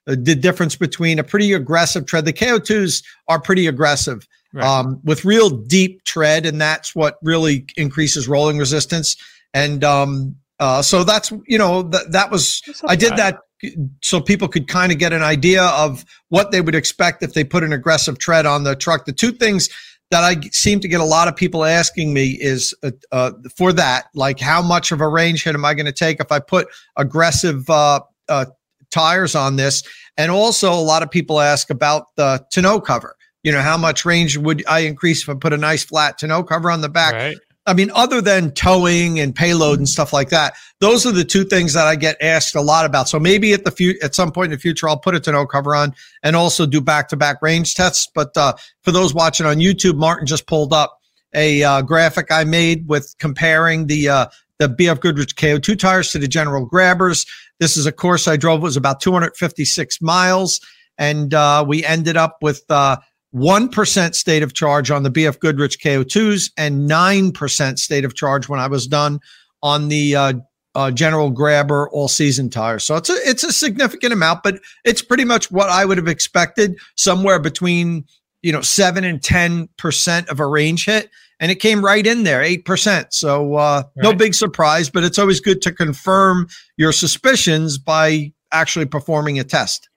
the difference between a pretty aggressive tread. The K O twos are pretty aggressive, right. um, with real deep tread, and that's what really increases rolling resistance. And um, uh, so that's, you know, th- that was, I did that so people could kind of get an idea of what they would expect if they put an aggressive tread on the truck. The two things that I seem to get a lot of people asking me is uh, uh, for that, like how much of a range hit am I going to take if I put aggressive uh, uh, tires on this? And also a lot of people ask about the tonneau cover. You know, how much range would I increase if I put a nice flat tonneau cover on the back? Right. I mean, other than towing and payload and stuff like that, those are the two things that I get asked a lot about. So maybe at the few, at some point in the future, I'll put a tonneau cover on and also do back-to-back range tests. But uh, for those watching on YouTube, Martin just pulled up a uh, graphic I made with comparing the uh, the B F Goodrich K O two tires to the General Grabbers. This is a course I drove. It was about two hundred fifty-six miles, and uh, we ended up with uh, one percent state of charge on the B F Goodrich K O twos and nine percent state of charge when I was done on the uh, uh, General Grabber all-season tires. So it's a, it's a significant amount, but it's pretty much what I would have expected, somewhere between, you know, seven and ten percent of a range hit. And it came right in there, eight percent. So uh, right. No big surprise, but it's always good to confirm your suspicions by actually performing a test.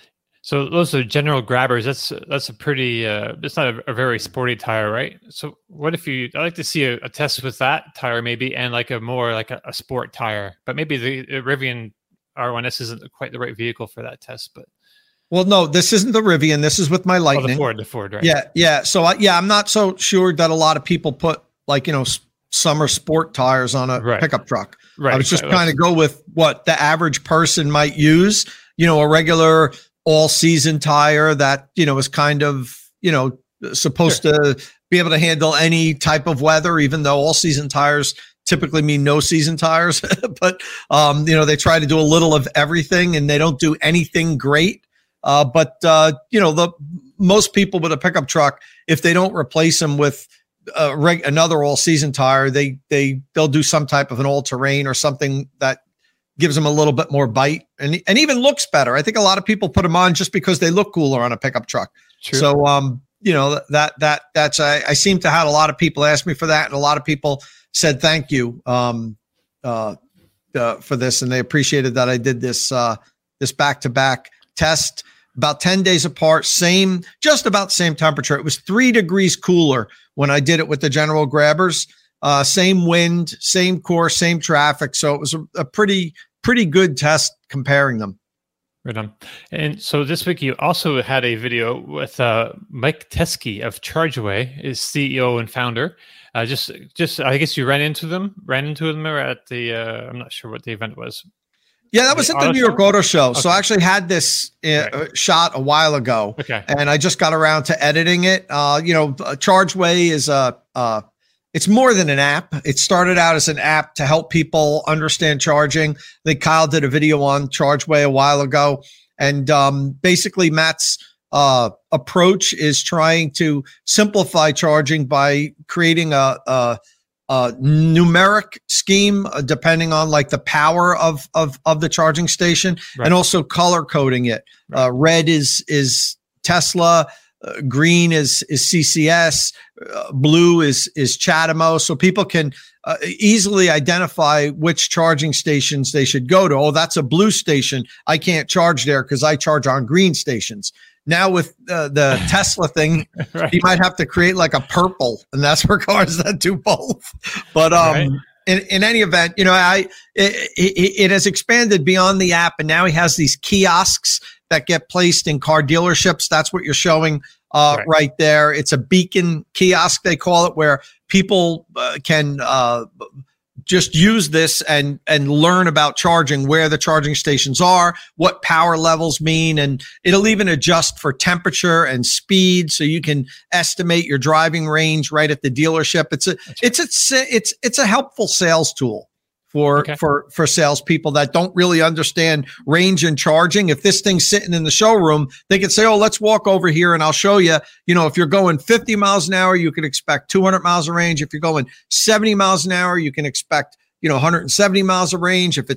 So those are General Grabbers. That's that's a pretty. Uh, it's not a, a very sporty tire, right? So what if you? I like to see a, a test with that tire maybe, and like a more like a, a sport tire. But maybe the, the Rivian R one S isn't quite the right vehicle for that test. But well, no, this isn't the Rivian. This is with my Lightning. Oh, the Ford, the Ford, right? Yeah, yeah. So I, yeah, I'm not so sure that a lot of people put like you know summer sport tires on a right. pickup truck. Right. I was just right. trying to go with what the average person might use. You know, a regular all season tire that, you know, is kind of, you know, supposed sure. to be able to handle any type of weather, even though all season tires typically mean no season tires. But, um, you know, they try to do a little of everything and they don't do anything great. Uh, but, uh, you know, the most people with a pickup truck, if they don't replace them with a reg- another all season tire, they, they, they'll do some type of an all terrain or something that gives them a little bit more bite and, and even looks better. I think a lot of people put them on just because they look cooler on a pickup truck. True. So, um, you know, that, that, that's, I, I seem to have a lot of people ask me for that. And a lot of people said, thank you, um, uh, uh, for this. And they appreciated that I did this, uh, this back-to-back test about ten days apart, same, just about the same temperature. It was three degrees cooler when I did it with the General Grabbers. Uh, same wind, same course, same traffic. So it was a, a pretty, pretty good test comparing them. Right on. And so this week you also had a video with uh, Mike Teske of ChargeWay, his C E O and founder. Uh, just, just I guess you ran into them, ran into them at the, uh, I'm not sure what the event was. Yeah, that was at the New York Auto Show. Okay. So I actually had this uh, right. shot a while ago. Okay. And I just got around to editing it. Uh, you know, ChargeWay is a, uh, it's more than an app. It started out as an app to help people understand charging. I think Kyle did a video on ChargeWay a while ago. And um, basically Matt's uh, approach is trying to simplify charging by creating a, a, a numeric scheme uh, depending on like the power of, of, of the charging station, right. and also color coding it. Right. Uh, red is, is Tesla. Uh, green is is C C S, uh, blue is is CHAdeMO, so people can uh, easily identify which charging stations they should go to. Oh, that's a blue station. I can't charge there because I charge on green stations. Now with uh, the Tesla thing, right. you might have to create like a purple, and that's for cars that do both. But um, right. in in any event, you know, I it, it, it has expanded beyond the app, and now he has these kiosks that get placed in car dealerships. That's what you're showing uh, right. right there. It's a beacon kiosk, they call it, where people uh, can uh, just use this and and learn about charging, where the charging stations are, what power levels mean, and it'll even adjust for temperature and speed, so you can estimate your driving range right at the dealership. It's a it's a it's it's a helpful sales tool for okay. for for salespeople that don't really understand range and charging. If this thing's sitting in the showroom, they can say, "Oh, let's walk over here and I'll show you." You know, if you're going fifty miles an hour, you can expect two hundred miles of range. If you're going seventy miles an hour, you can expect, you know, one hundred seventy miles of range. If it's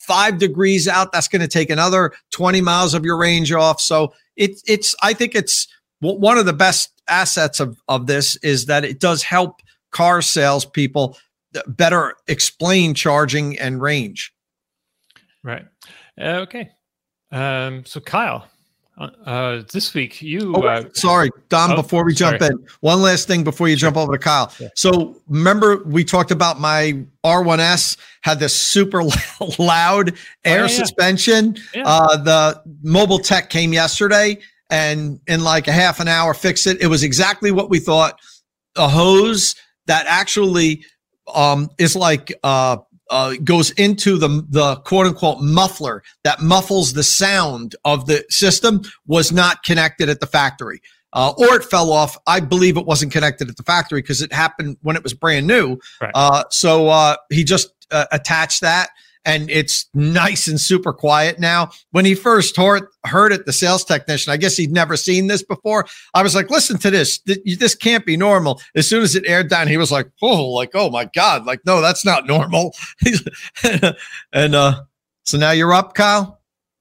five degrees out, that's going to take another twenty miles of your range off. So it, it's, I think it's one of the best assets of, of this is that it does help car salespeople better explain charging and range. Right. Uh, okay. Um, so Kyle, uh, this week you, oh, uh, sorry, Dom, oh, before we jump sorry. in, one last thing before you jump over to Kyle. Yeah. So remember we talked about my R one S had this super loud air oh, yeah, suspension. Yeah. Uh, the mobile tech came yesterday and in like a half an hour fixed it. It was exactly what we thought. A hose that actually um, is like, uh, Uh, goes into the the quote unquote muffler that muffles the sound of the system was not connected at the factory, uh, or it fell off. I believe it wasn't connected at the factory because it happened when it was brand new. Right. Uh, so uh, he just uh, attached that, and it's nice and super quiet now. When he first heard, heard it, the sales technician, I guess he'd never seen this before. I was like, listen to this. This can't be normal. As soon as it aired down, he was like, oh, like, oh my God. Like, no, that's not normal. and uh, so now you're up, Kyle?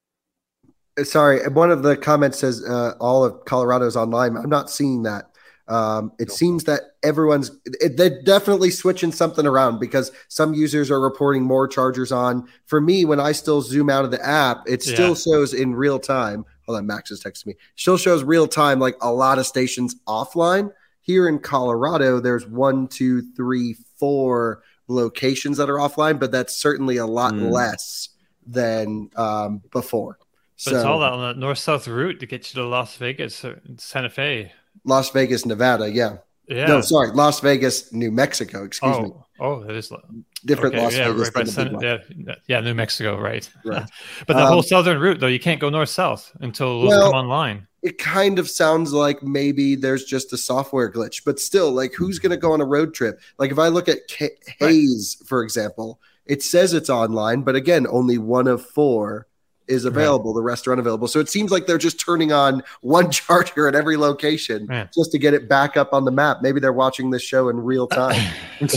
Sorry. One of the comments says uh, all of Colorado's online. I'm not seeing that. Um, it seems that everyone's it, they're definitely switching something around because some users are reporting more chargers on. For me, when I still zoom out of the app, it still yeah. shows in real time. Hold on, Max is texting me. Still shows real time, like a lot of stations offline. Here in Colorado, there's one, two, three, four locations that are offline, but that's certainly a lot mm. less than um, before. But so, it's all on the north-south route to get you to Las Vegas or Santa Fe. Las Vegas, Nevada, yeah. Yeah. No, sorry, Las Vegas, New Mexico. Excuse oh, me. Oh, that is different. Okay, Las yeah, Vegas. Right, right, yeah, yeah, New Mexico, right? Right. But the um, whole southern route, though, you can't go north-south until those well, come online. It kind of sounds like maybe there's just a software glitch, but still, like, who's going to go on a road trip? Like, if I look at K- Hayes, right. for example, it says it's online, but again, only one of four is available, right. the rest are unavailable. So it seems like they're just turning on one charger at every location right. just to get it back up on the map. Maybe they're watching this show in real time.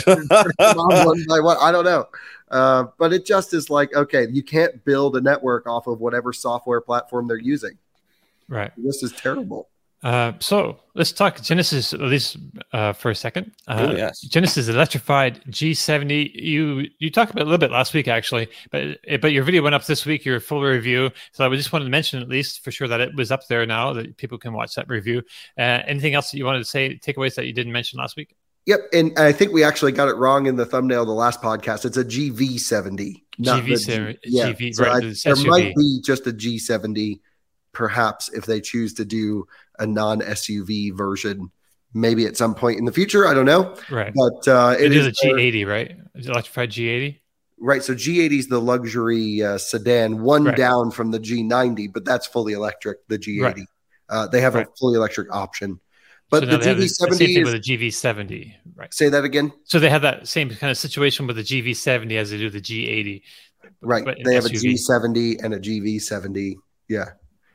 one by one. I don't know. Uh, but it just is like, okay, you can't build a network off of whatever software platform they're using. Right. This is terrible. Uh, so let's talk Genesis at least uh, for a second. Uh, oh, yes. Genesis electrified G seventy. You you talked about it a little bit last week actually, but but your video went up this week. Your full review. So I just wanted to mention at least for sure that it was up there now that people can watch that review. Uh, anything else that you wanted to say? Takeaways that you didn't mention last week? Yep, and I think we actually got it wrong in the thumbnail of the last podcast. It's a G V seventy. G V seventy. Yeah, G V, so right, I, there might be just a G seventy. Perhaps if they choose to do a non-S U V version, maybe at some point in the future, I don't know. Right. But uh, it is is a G eighty, right? Is it electrified G eighty? Right. So G eighty is the luxury uh, sedan, one right. down from the G ninety, but that's fully electric, the G eighty. Right. Uh, they have right. a fully electric option. But so the G V seventy the same thing is, with the G V seventy, right? Say that again. So they have that same kind of situation with the G V seventy as they do the G eighty. Right. They have S U V. A G seventy and a G V seventy. Yeah.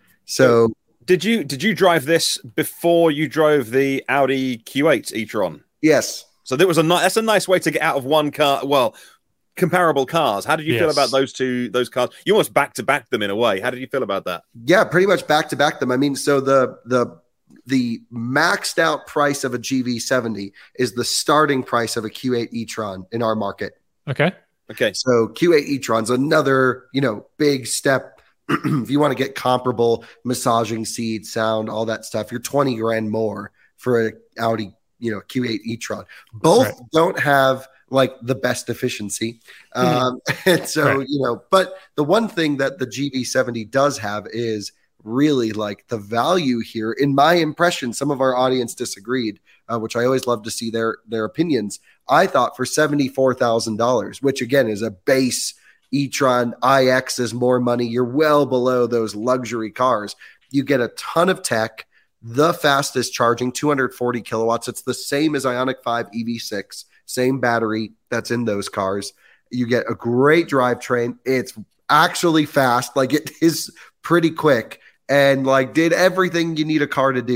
So did you did you drive this before you drove the Audi Q eight e-tron? Yes. So that was a ni- that's a nice way to get out of one car. Well, comparable cars. How did you yes. feel about those two those cars? You almost back to back them in a way. How did you feel about that? Yeah, pretty much back to back them. I mean, so the the the maxed out price of a G V seventy is the starting price of a Q eight e-tron in our market. Okay. Okay. So Q eight e-tron's another, you know, big step. If you want to get comparable massaging seat, sound, all that stuff, you're twenty grand more for an Audi, you know, Q eight e-tron. Both right. don't have like the best efficiency. Um, and so, right. you know, but the one thing that the G V seventy does have is really like the value here. In my impression, some of our audience disagreed, uh, which I always love to see their, their opinions. I thought for seventy-four thousand dollars, which again is a base e-tron I X is more money. You're well below those luxury cars. You get a ton of tech, the fastest charging, two hundred forty kilowatts. It's the same as Ioniq five E V six, same battery that's in those cars. You get a great drivetrain. It's actually fast. Like it is pretty quick and like did everything you need a car to do.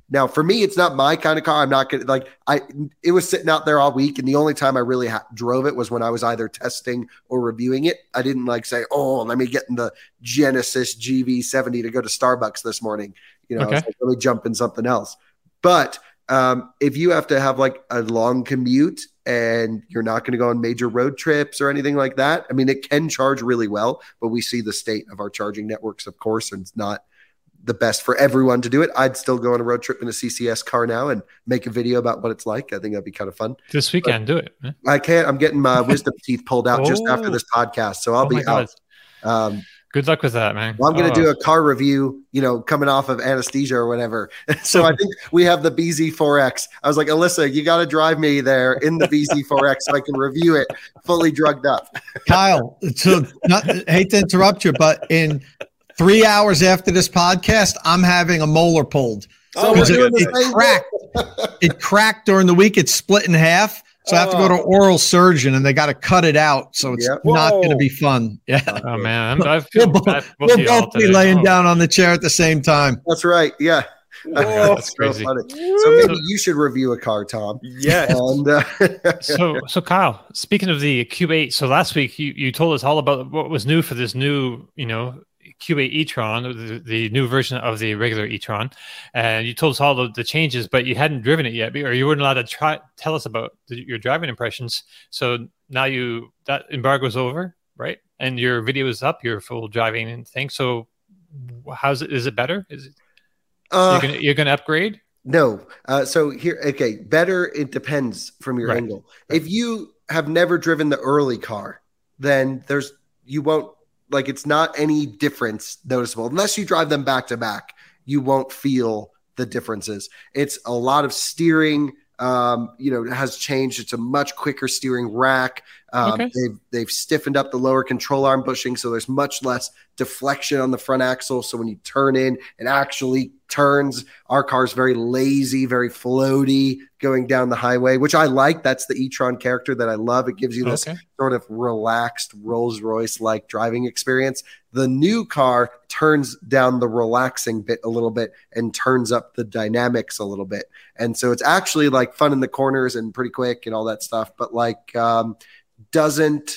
Now, for me, it's not my kind of car. I'm not going to like I. It was sitting out there all week, and the only time I really ha- drove it was when I was either testing or reviewing it. I didn't like say, "Oh, let me get in the Genesis G V seventy to go to Starbucks this morning." You know, okay. like, let me jump in something else. But um, if you have to have like a long commute and you're not going to go on major road trips or anything like that, I mean, it can charge really well. But we see the state of our charging networks, of course, and it's not the best for everyone to do it. I'd still go on a road trip in a C C S car now and make a video about what it's like. I think that'd be kind of fun. This weekend, but do it. Man. I can't. I'm getting my wisdom teeth pulled out oh. just after this podcast, so I'll oh be out. Um, Good luck with that, man. Well, I'm going to oh. do a car review, you know, coming off of anesthesia or whatever. So I think we have the B Z four X. I was like, Alyssa, you got to drive me there in the B Z four X so I can review it fully drugged up. Kyle, so not, hate to interrupt you, but in three hours after this podcast, I'm having a molar pulled. So it, it cracked. It cracked during the week. It's split in half. So I have to go to oral surgeon, and they got to cut it out. So it's yep. not going to be fun. Yeah. Oh man, I'm, I feel we'll, bad. We'll, we'll both be laying oh. down on the chair at the same time. That's right. Yeah. Whoa, that's crazy. So, so maybe you should review a car, Tom. Yeah. And, uh, so, so Kyle, speaking of the Q eight, so last week you, you told us all about what was new for this new, you know, Q eight e-tron, the, the new version of the regular e-tron, and you told us all the, the changes, but you hadn't driven it yet, or you weren't allowed to try tell us about the, your driving impressions. So now you that embargo's over, right? And your video is up, your full driving and thing. So how's it? Is it better? Is it? Uh, you're gonna you're gonna upgrade? No. Uh, so here, okay, better. It depends from your right. angle. Right. If you have never driven the early car, then there's you won't. Like it's not any difference noticeable unless you drive them back to back. You won't feel the differences. It's a lot of steering. Um, you know, it has changed. It's a much quicker steering rack. Um, okay. They've they've stiffened up the lower control arm bushing, so there's much less deflection on the front axle. So when you turn in, it actually turns. Our car's very lazy, very floaty going down the highway, which I like. That's the e-tron character that I love. It gives you this okay. sort of relaxed Rolls-Royce-like driving experience. The new car turns down the relaxing bit a little bit and turns up the dynamics a little bit. And so it's actually like fun in the corners and pretty quick and all that stuff, but like um, doesn't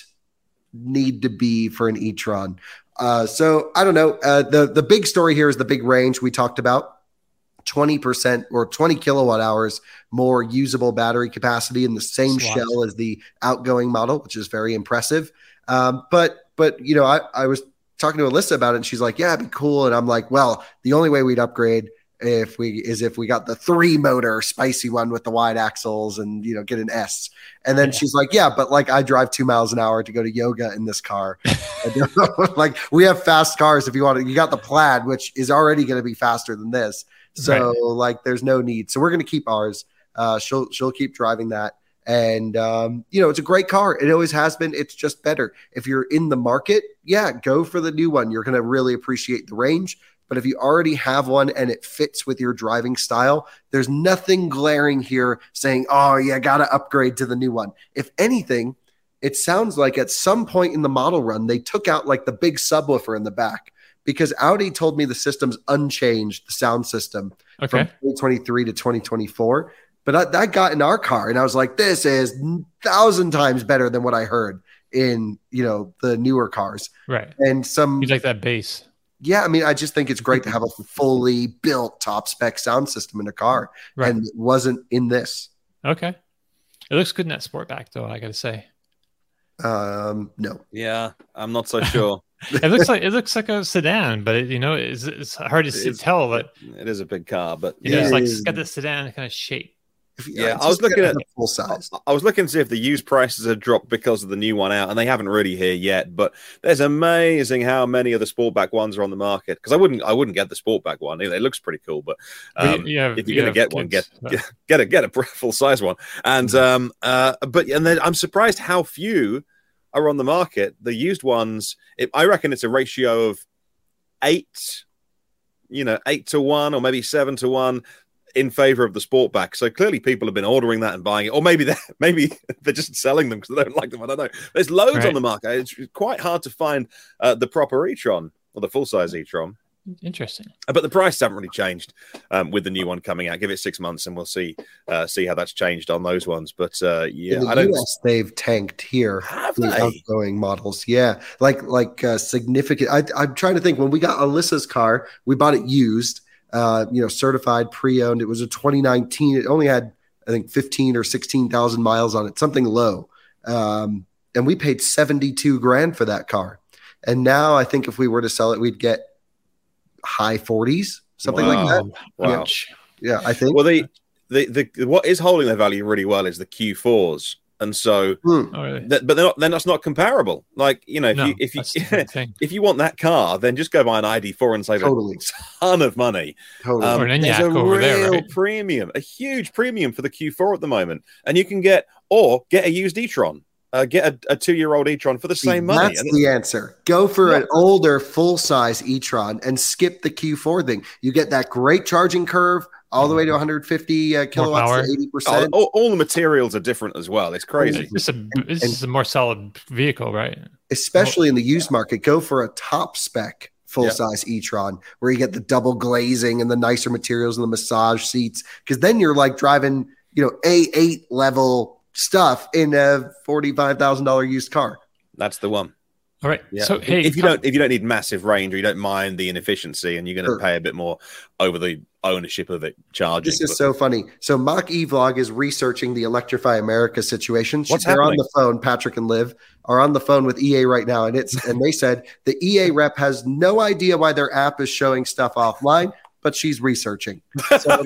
need to be for an e-tron. Uh, so I don't know. Uh, the, the big story here is the big range we talked about. twenty percent or twenty kilowatt hours more usable battery capacity in the same Swat. shell as the outgoing model, which is very impressive. Um, but, but, you know, I, I was talking to Alyssa about it and she's like, yeah, it'd be cool. And I'm like, well, the only way we'd upgrade if we is if we got the three motor spicy one with the wide axles and, you know, get an S. And then yeah. she's like, yeah, but like I drive two miles an hour to go to yoga in this car. Like we have fast cars. If you want to, you got the Plaid, which is already going to be faster than this. So right. like, there's no need. So we're going to keep ours. Uh, she'll, she'll keep driving that. And, um, you know, it's a great car. It always has been. It's just better. If you're in the market, yeah, go for the new one. You're going to really appreciate the range. But if you already have one and it fits with your driving style, there's nothing glaring here saying, oh, yeah, got to upgrade to the new one. If anything, it sounds like at some point in the model run, they took out like the big subwoofer in the back because Audi told me the system's unchanged, the sound system okay. from twenty twenty-three to twenty twenty-four. But I, that got in our car and I was like, this is thousand times better than what I heard in, you know, the newer cars. Right. And some, you like that bass. Yeah, I mean, I just think it's great to have a fully built top spec sound system in a car, right. and it wasn't in this. Okay, it looks good in that Sportback, though. I got to say. Um, no. Yeah, I'm not so sure. it looks like it looks like a sedan, but it, you know, it's, it's hard to see, tell that it is a big car, but yeah, it's like it's got the sedan kind of shape. Yeah, yeah I was looking at full size. I was looking to see if the used prices had dropped because of the new one out, and they haven't really here yet. But there's amazing how many of the Sportback ones are on the market. Because I wouldn't, I wouldn't get the Sportback one. It looks pretty cool, but um, yeah, if you're going to get one, get, get get a get a full size one. And um, uh, but and then I'm surprised how few are on the market. The used ones, it, I reckon it's a ratio of eight, you know, eight to one, or maybe seven to one. In favor of the Sportback. So clearly people have been ordering that and buying it, or maybe they're, maybe they're just selling them because they don't like them. I don't know. There's loads right. on the market. It's quite hard to find uh, the proper e-tron or the full-size e-tron. Interesting. But the prices haven't really changed um, with the new one coming out. Give it six months, and we'll see uh, see how that's changed on those ones. But uh, yeah, in the I don't. U S, they've tanked here. Have the they? outgoing models, yeah, like like uh, significant. I, I'm trying to think. When we got Alyssa's car, we bought it used, uh, you know, certified, pre-owned. It was a twenty nineteen. It only had, I think, fifteen or sixteen thousand miles on it, something low, um, and we paid seventy-two grand for that car. And now I think if we were to sell it, we'd get high forties, something Wow. like that. Wow. Yeah, I think. Well, the, the the what is holding their value really well is the Q fours, and so, Hmm. Oh, really? that, but they're not. Then that's not comparable. Like you know, if No, you if you that's the same thing. if you want that car, then just go buy an I D four and save Totally. a ton of money. Totally. Um, Or an there's Enyaq a over real there, right? premium, a huge premium for the Q four at the moment, and you can get or get a used e-tron, uh, get a, a two-year-old e-tron for the See, same money. That's And the answer. Go for Yeah. an older full-size e-tron and skip the Q four thing. You get that great charging curve all the way to one hundred fifty uh, kilowatts power. to eighty all, percent. all, all the materials are different as well. It's crazy. It's just a, it's just a more solid vehicle, right? Especially in the used market, go for a top spec full-size e-tron where you get the double glazing and the nicer materials and the massage seats, because then you're like driving, you know, A eight level stuff in a forty-five thousand dollars used car. That's the one. All right. Yeah. So hey, if you come- don't if you don't need massive range or you don't mind the inefficiency and you're going to Sure. pay a bit more over the ownership of it charging. This is but- so funny. So Mach E Vlog is researching the Electrify America situation. What's They're happening? on the phone. Patrick and Liv are on the phone with E A right now, and it's and they said the E A rep has no idea why their app is showing stuff offline, but she's researching. So,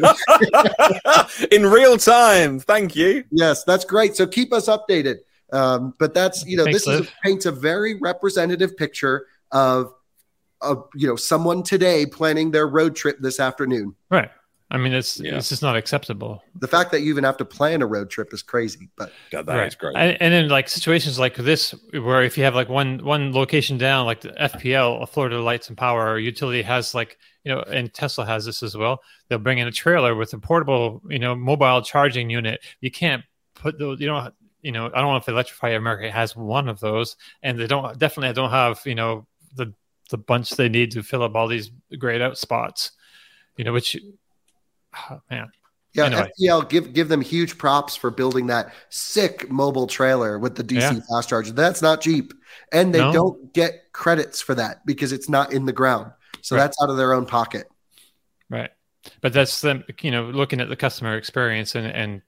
in real time. Thank you. yes, that's great. So keep us updated. Um, but that's you know Thanks, this is, Liv. paints a very representative picture of of you know someone today planning their road trip this afternoon. right. I mean, it's Yeah. it's just not acceptable. The fact that you even have to plan a road trip is crazy. But God, that is Right. great. And, and then like situations like this, where if you have like one one location down, like the F P L, Florida Lights and Power utility has like, you know, and Tesla has this as well. They'll bring in a trailer with a portable, you know, mobile charging unit. You can't put those, you know, you know, I don't know if Electrify America has one of those, and they don't definitely don't have, you know, the the bunch they need to fill up all these grayed out spots, you know, which, oh, man. yeah, Anyway. F P L give give them huge props for building that sick mobile trailer with the D C Yeah. fast charger. That's not cheap, and they No. don't get credits for that because it's not in the ground. So Right. that's out of their own pocket. Right. But that's them, you know, looking at the customer experience and, and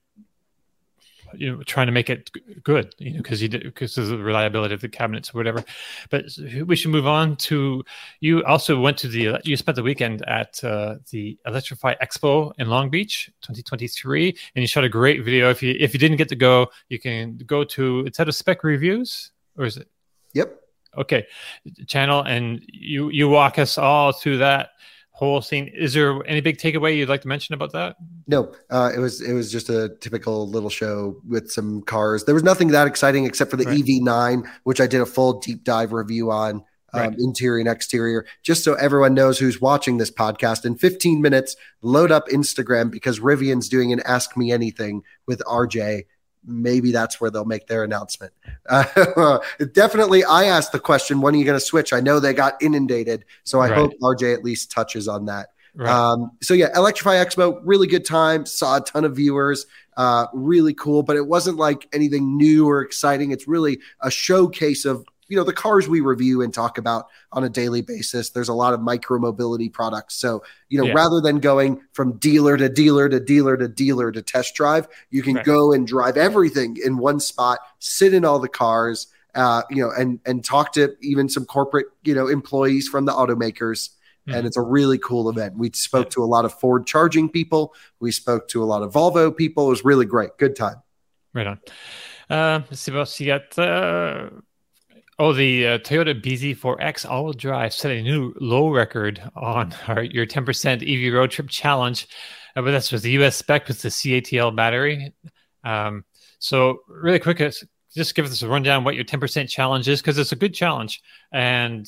you know, trying to make it g- good, you know, because you because of the reliability of the cabinets or whatever. But we should move on to, you also went to the, you spent the weekend at uh, the Electrify Expo in Long Beach twenty twenty-three, and you shot a great video. If you if you didn't get to go, you can go to, it's at a Spec Reviews, or is it? Yep. Okay, channel, and you you walk us all through that whole scene. Is there any big takeaway you'd like to mention about that? No, uh, it was it was just a typical little show with some cars. There was nothing that exciting except for the Right. E V nine, which I did a full deep dive review on, um, Right. interior and exterior. Just so everyone knows who's watching this podcast, in fifteen minutes, load up Instagram because Rivian's doing an Ask Me Anything with R J. Maybe that's where they'll make their announcement. Uh, definitely, I asked the question, when are you going to switch? I know they got inundated, so I Right. hope R J at least touches on that. Right. Um, so yeah, Electrify Expo, really good time. Saw a ton of viewers, uh, really cool. But it wasn't like anything new or exciting. It's really a showcase of you know the cars we review and talk about on a daily basis. There's a lot of micro mobility products. So you know, Yeah. rather than going from dealer to dealer to dealer to dealer to test drive, you can Right. go and drive everything in one spot, sit in all the cars, uh, you know, and and talk to even some corporate you know employees from the automakers. And it's a really cool event. We spoke to a lot of Ford charging people. We spoke to a lot of Volvo people. It was really great. Good time. Right on. Uh, let's see what else you got. Uh, oh, the uh, Toyota B Z four X all-wheel drive set a new low record on our, your ten percent E V road trip challenge. Uh, but that's with the U S spec with the C A T L battery. Um, so really quick, uh, just give us a rundown what your ten percent challenge is, because it's a good challenge. And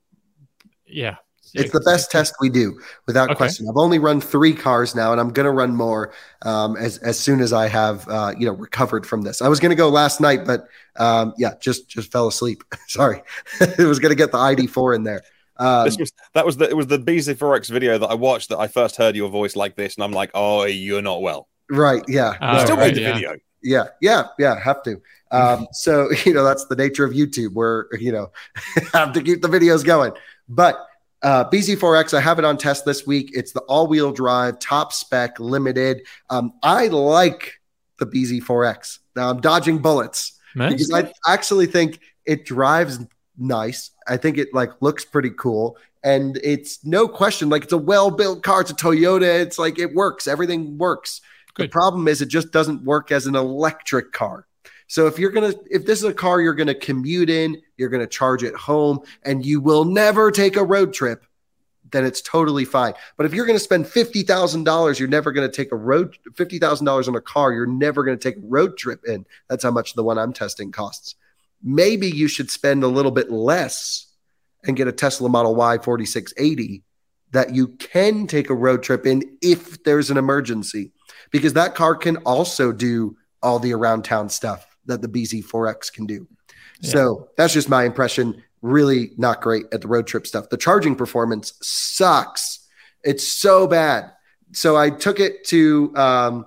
yeah. It's the best test we do, without Okay. question. I've only run three cars now, and I'm going to run more um, as as soon as I have uh, you know recovered from this. I was going to go last night, but um, yeah, just just fell asleep. Sorry, it was going to get the I D four in there. Um, this was that was the it was the B Z four X video that I watched that I first heard your voice like this, and I'm like, oh, you're not well. Right. Yeah. Uh, You still right, made the yeah. video. Yeah. Yeah. Yeah. Have to. Um, so, you know, that's the nature of YouTube where, you know, have to keep the videos going. But uh, B Z four X, I have it on test this week. It's the all-wheel drive, top spec, limited. Um, I like the B Z four X. Now I'm dodging bullets Nice. because I actually think it drives nice. I think it like looks pretty cool. And it's no question, like it's a well-built car. It's a Toyota. It's like it works. Everything works. Good. The problem is it just doesn't work as an electric car. So if you're going to, if this is a car you're going to commute in, you're going to charge it home, and you will never take a road trip, then it's totally fine. But if you're going to spend fifty thousand dollars, you're never going to take a road, fifty thousand dollars on a car, you're never going to take a road trip in. That's how much the one I'm testing costs. Maybe you should spend a little bit less and get a Tesla Model Y forty-six eighty that you can take a road trip in if there's an emergency, because that car can also do all the around town stuff that the B Z four X can do. Yeah. So that's just my impression. Really not great at the road trip stuff. The charging performance sucks. It's so bad. So I took it to um,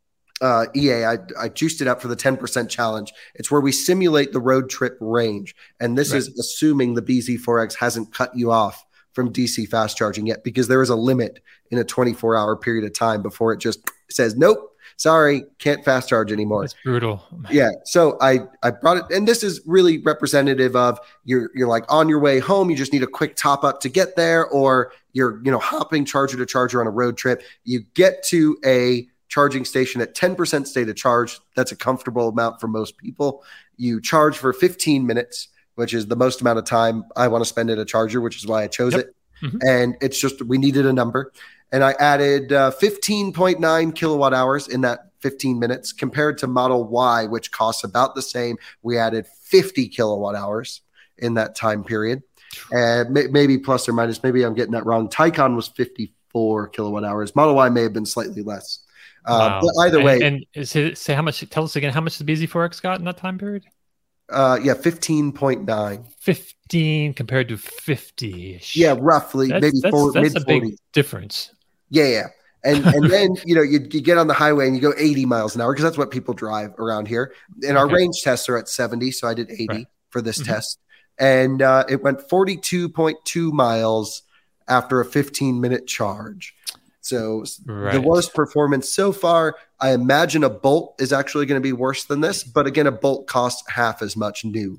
uh, E A. I, I juiced it up for the ten percent challenge. It's where we simulate the road trip range. And this Right. is assuming the B Z four X hasn't cut you off from D C fast charging yet, because there is a limit in a twenty-four hour period of time before it just says, nope, sorry, can't fast charge anymore. That's brutal. Yeah. So I, I brought it, and this is really representative of you're, you're like on your way home. You just need a quick top up to get there, or you're, you know, hopping charger to charger on a road trip. You get to a charging station at ten percent state of charge. That's a comfortable amount for most people. You charge for fifteen minutes, which is the most amount of time I want to spend at a charger, which is why I chose Yep. it. Mhm. And it's just, we needed a number. And I added uh, fifteen point nine kilowatt hours in that fifteen minutes compared to Model Y, which costs about the same. We added fifty kilowatt hours in that time period. And may- maybe plus or minus, maybe I'm getting that wrong. Taycan was fifty-four kilowatt hours. Model Y may have been slightly less. Uh, Wow. But either way, and, and is it, say how much? Tell us again how much the B Z four X got in that time period. uh, yeah, fifteen point nine. Fifteen compared to fifty. Yeah, roughly, that's, maybe that's, four, that's mid a big forties. difference. Yeah, yeah. And and then, you know, you, you get on the highway and you go eighty miles an hour, because that's what people drive around here. And our Okay. range tests are at seventy. So I did eighty Right. for this Mhm. test. And uh, it went forty-two point two miles after a fifteen minute charge. So s- the Right. worst performance so far. I imagine a Bolt is actually going to be worse than this. But again, a Bolt costs half as much new.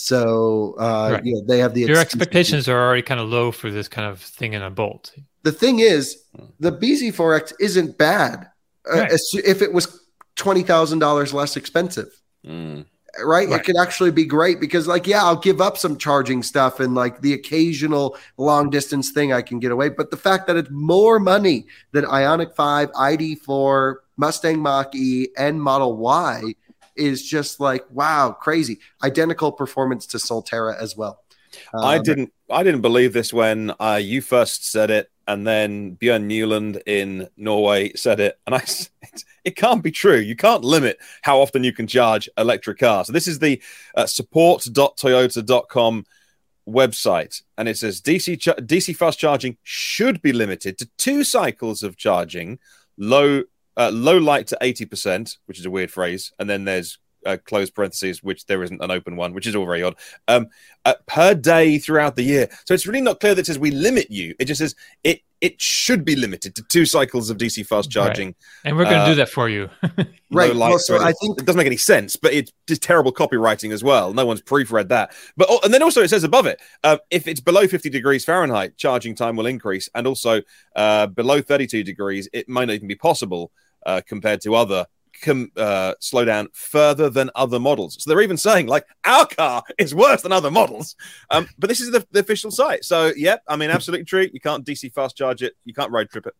So, uh, Right. you know, they have the Your excuse- expectations are already kind of low for this kind of thing in a Bolt. The thing is, the B Z four X isn't bad uh, Right. as- if it was twenty thousand dollars less expensive, Mm. right? Right. It could actually be great because, like, yeah, I'll give up some charging stuff and like the occasional long distance thing I can get away. But the fact that it's more money than Ioniq five, I D four, Mustang Mach-E, and Model Y is just like, wow, crazy. Identical performance to Solterra as well. I Um, didn't. I didn't believe this when uh, you first said it, and then Björn Newland in Norway said it, and I. s- It, it can't be true. You can't limit how often you can charge electric cars. So this is the uh, support dot toyota dot com website, and it says D C ch- D C fast charging should be limited to two cycles of charging, low uh, low light to eighty percent, which is a weird phrase, and then there's uh, closed parentheses, which there isn't an open one, which is all very odd, um, uh, per day throughout the year. So it's really not clear that it says we limit you. It just says it it should be limited to two cycles of D C fast charging. And we're going to Uh, do that for you. Right. Low light Well, so to- I think it doesn't make any sense, but it's just terrible copywriting as well. No one's proofread that. But oh, and then also it says above it, uh, if it's below fifty degrees Fahrenheit, charging time will increase, and also uh, below thirty-two degrees, it might not even be possible uh, compared to other. Com, uh, slow down further than other models. So they're even saying like our car is worse than other models. Um, but this is the, the official site. So yeah, I mean, absolutely true. You can't D C fast charge it. You can't road trip it.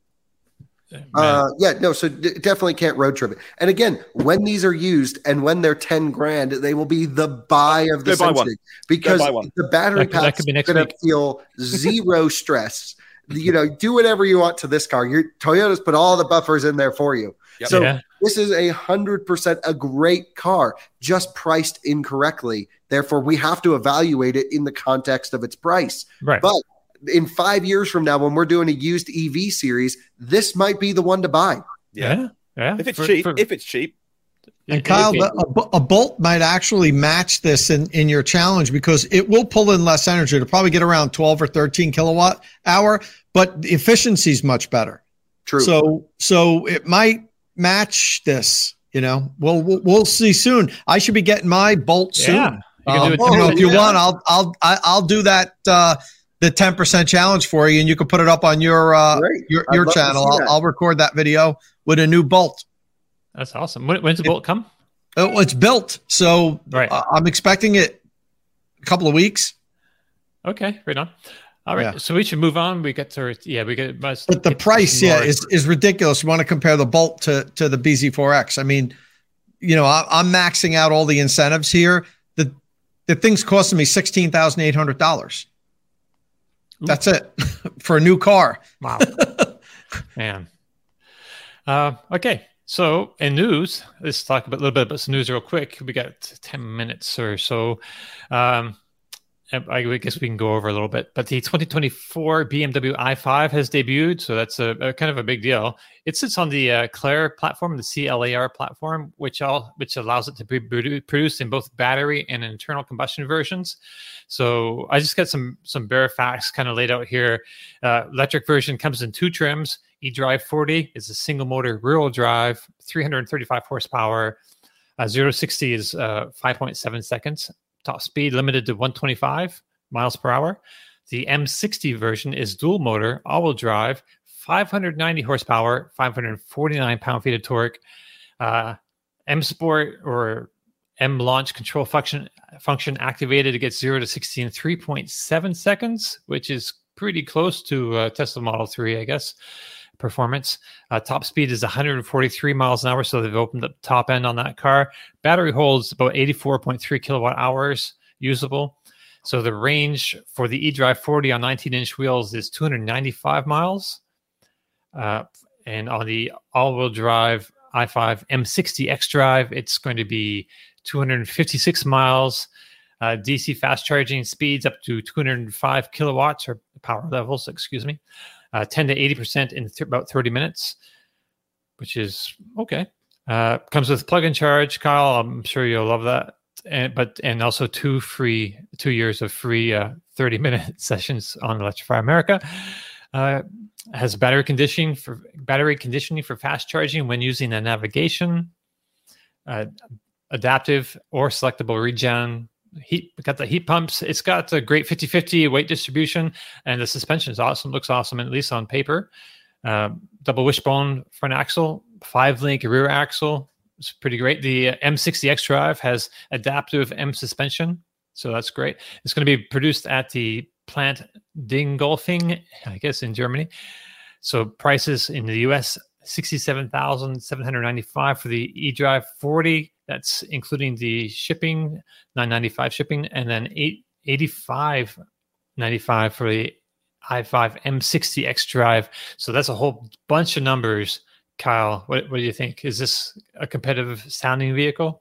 Uh, yeah, no, so d- definitely can't road trip it. And again, when these are used and when they're ten grand, they will be the buy of the Go buy one. century because Go buy one. the battery That could- that pack could be is next going to week. feel zero stress. You know, do whatever you want to this car. Your Toyota's put all the buffers in there for you. Yep. So Yeah. this is a hundred percent a great car, just priced incorrectly. Therefore, we have to evaluate it in the context of its price. Right. But in five years from now, when we're doing a used E V series, this might be the one to buy. Yeah. Yeah. yeah. If it's For- cheap, for- if it's cheap. And Kyle, the, a, a Bolt might actually match this in, in your challenge because it will pull in less energy. It'll probably get around twelve or thirteen kilowatt hour, but the efficiency is much better. True. So, so it might match this, you know, we'll, we'll, we'll see soon. I should be getting my Bolt soon. Yeah. You can Um, do it you know, if you yeah. want, I'll, I'll, I- I'll do that, uh, the ten percent challenge for you, and you can put it up on your, uh, Great. your, I'd your love to channel. see I'll, that. I'll record that video with a new Bolt. That's awesome. When, when's the Bolt come? Oh, it's built. So Right. uh, I'm expecting it a couple of weeks. Okay, right on. All right, Yeah. so we should move on. We get to yeah, we get. Must But the get price, some yeah, more- is, is ridiculous. You want to compare the Bolt to, to the B Z four X. I mean, you know, I, I'm maxing out all the incentives here. The the thing's costing me sixteen thousand eight hundred dollars. That's it for a new car. Wow, man. Uh, okay, so in news, let's talk about, a little bit about some news real quick. We got ten minutes or so. Um, I guess we can go over a little bit, but the twenty twenty-four B M W i five has debuted, so that's a, a kind of a big deal. It sits on the uh, Claire platform, the C L A R platform, which all which allows it to be produ- produced in both battery and internal combustion versions. So I just got some some bare facts kind of laid out here. Uh, electric version comes in two trims. eDrive forty is a single motor rear-wheel drive, three hundred thirty-five horsepower. Uh, zero to sixty is uh, five point seven seconds. Top speed limited to one hundred twenty-five miles per hour. The M sixty version is dual motor, all-wheel drive, five hundred ninety horsepower, five hundred forty-nine pound-feet of torque. Uh, M Sport or M Launch control function function activated to get zero to sixty in three point seven seconds, which is pretty close to uh, Tesla Model three, I guess. Performance. Uh, top speed is one hundred forty-three miles an hour, so they've opened the top end on that car. Battery holds about eighty-four point three kilowatt hours usable. So the range for the eDrive forty on nineteen inch wheels is two hundred ninety-five miles. Uh, and on the all-wheel drive i five M sixty xDrive, it's going to be two hundred fifty-six miles. Uh, D C fast charging speeds up to two hundred five kilowatts or power levels, excuse me. Uh, ten to eighty percent in th- about thirty minutes, which is okay. Uh, comes with plug and charge, Kyle. I'm sure you'll love that. And but and also two free two years of free uh, thirty minute sessions on Electrify America. Uh, has battery conditioning for battery conditioning for fast charging when using the navigation. Uh, adaptive or selectable regen. Heat got the heat pumps. It's got a great fifty-fifty weight distribution, and the suspension is awesome. Looks awesome, at least on paper. Uh, double wishbone front axle, five link rear axle. It's pretty great. The uh, M sixty xDrive has adaptive M suspension, so that's great. It's going to be produced at the plant Dingolfing, I guess, in Germany. So prices in the U S sixty-seven thousand seven hundred ninety-five for the eDrive forty. That's including the shipping, nine ninety-five shipping, and then eight eighty-five ninety-five for the i five M sixty xDrive. So that's a whole bunch of numbers. Kyle, what, what do you think? Is this a competitive sounding vehicle?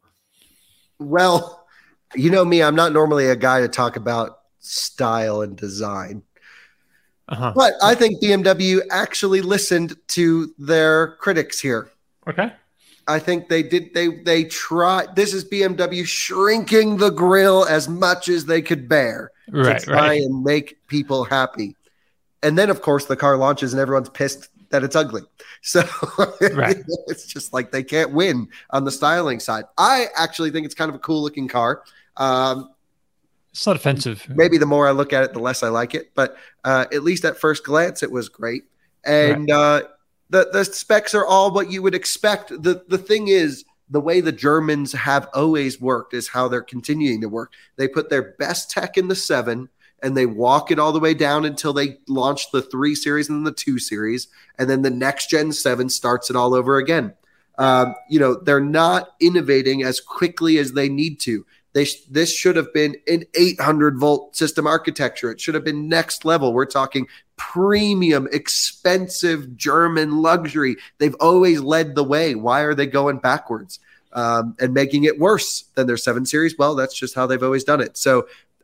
Well, you know me, I'm not normally a guy to talk about style and design. Uh-huh. But I think B M W actually listened to their critics here. Okay. I think they did. They they tried. This is B M W shrinking the grill as much as they could bear Right, to try right. and make people happy. And then, of course, the car launches and everyone's pissed that it's ugly. So Right. it's just like they can't win on the styling side. I actually think it's kind of a cool looking car. Um, It's not offensive. maybe the more I look at it, the less I like it. But uh, at least at first glance, it was great. And uh, the the specs are all what you would expect. The the thing is, the way the Germans have always worked is how they're continuing to work. They put their best tech in the seven, and they walk it all the way down until they launch the three series and then the two series, and then the next gen seven starts it all over again. Um, you know, they're not innovating as quickly as they need to. They sh- this should have been an eight hundred volt system architecture. It should have been next level. We're talking premium, expensive German luxury. They've always led the way. Why are they going backwards um, and making it worse than their seven series? Well, that's just how they've always done it. So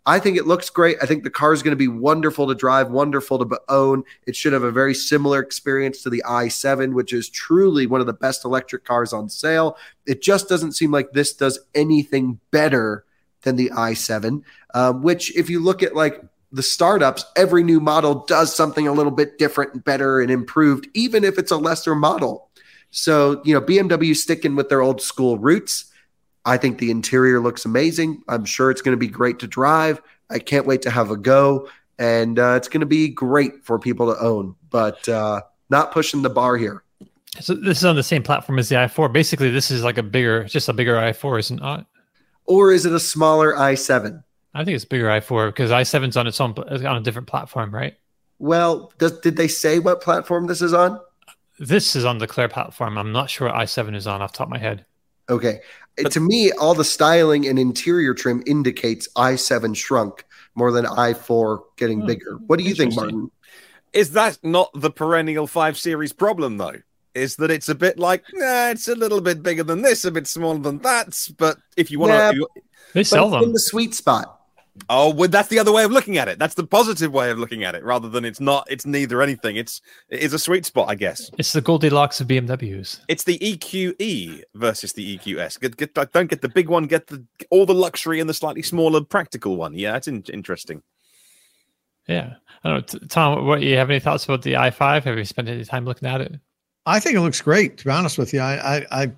I think it looks great. I think the car is going to be wonderful to drive, wonderful to own. It should have a very similar experience to the i seven, which is truly one of the best electric cars on sale. It just doesn't seem like this does anything better than the i seven, um, which if you look at like the startups, every new model does something a little bit different and better and improved, even if it's a lesser model. So, you know, B M W sticking with their old school roots. I think the interior looks amazing. I'm sure it's going to be great to drive. I can't wait to have a go. And uh, it's going to be great for people to own, but uh, not pushing the bar here. So this is on the same platform as the i four. Basically, this is like a bigger, just a bigger i four, isn't it? Or is it a smaller i seven? I think it's bigger i four because i seven's on its own, on a different platform, right? Well, does, did they say what platform this is on? This is on the Claire platform. I'm not sure what i seven is on off the top of my head. Okay. But to me, all the styling and interior trim indicates i seven shrunk more than i four getting oh, bigger. What do you think, Martin? Is that not the perennial five Series problem, though? Is that it's a bit like, nah, it's a little bit bigger than this, a bit smaller than that. But if you want yeah, to... They sell them. In the sweet spot. Oh, well, that's the other way of looking at it. That's the positive way of looking at it, rather than it's not, it's neither anything. It's it is a sweet spot, I guess. It's the Goldilocks of B M Ws. It's the E Q E versus the E Q S. Get, get, don't get the big one, get the all the luxury and the slightly smaller practical one. Yeah, it's in, interesting. Yeah. I don't know. Tom, what, you have any thoughts about the i five? Have you spent any time looking at it? I think it looks great, to be honest with you. I, I, I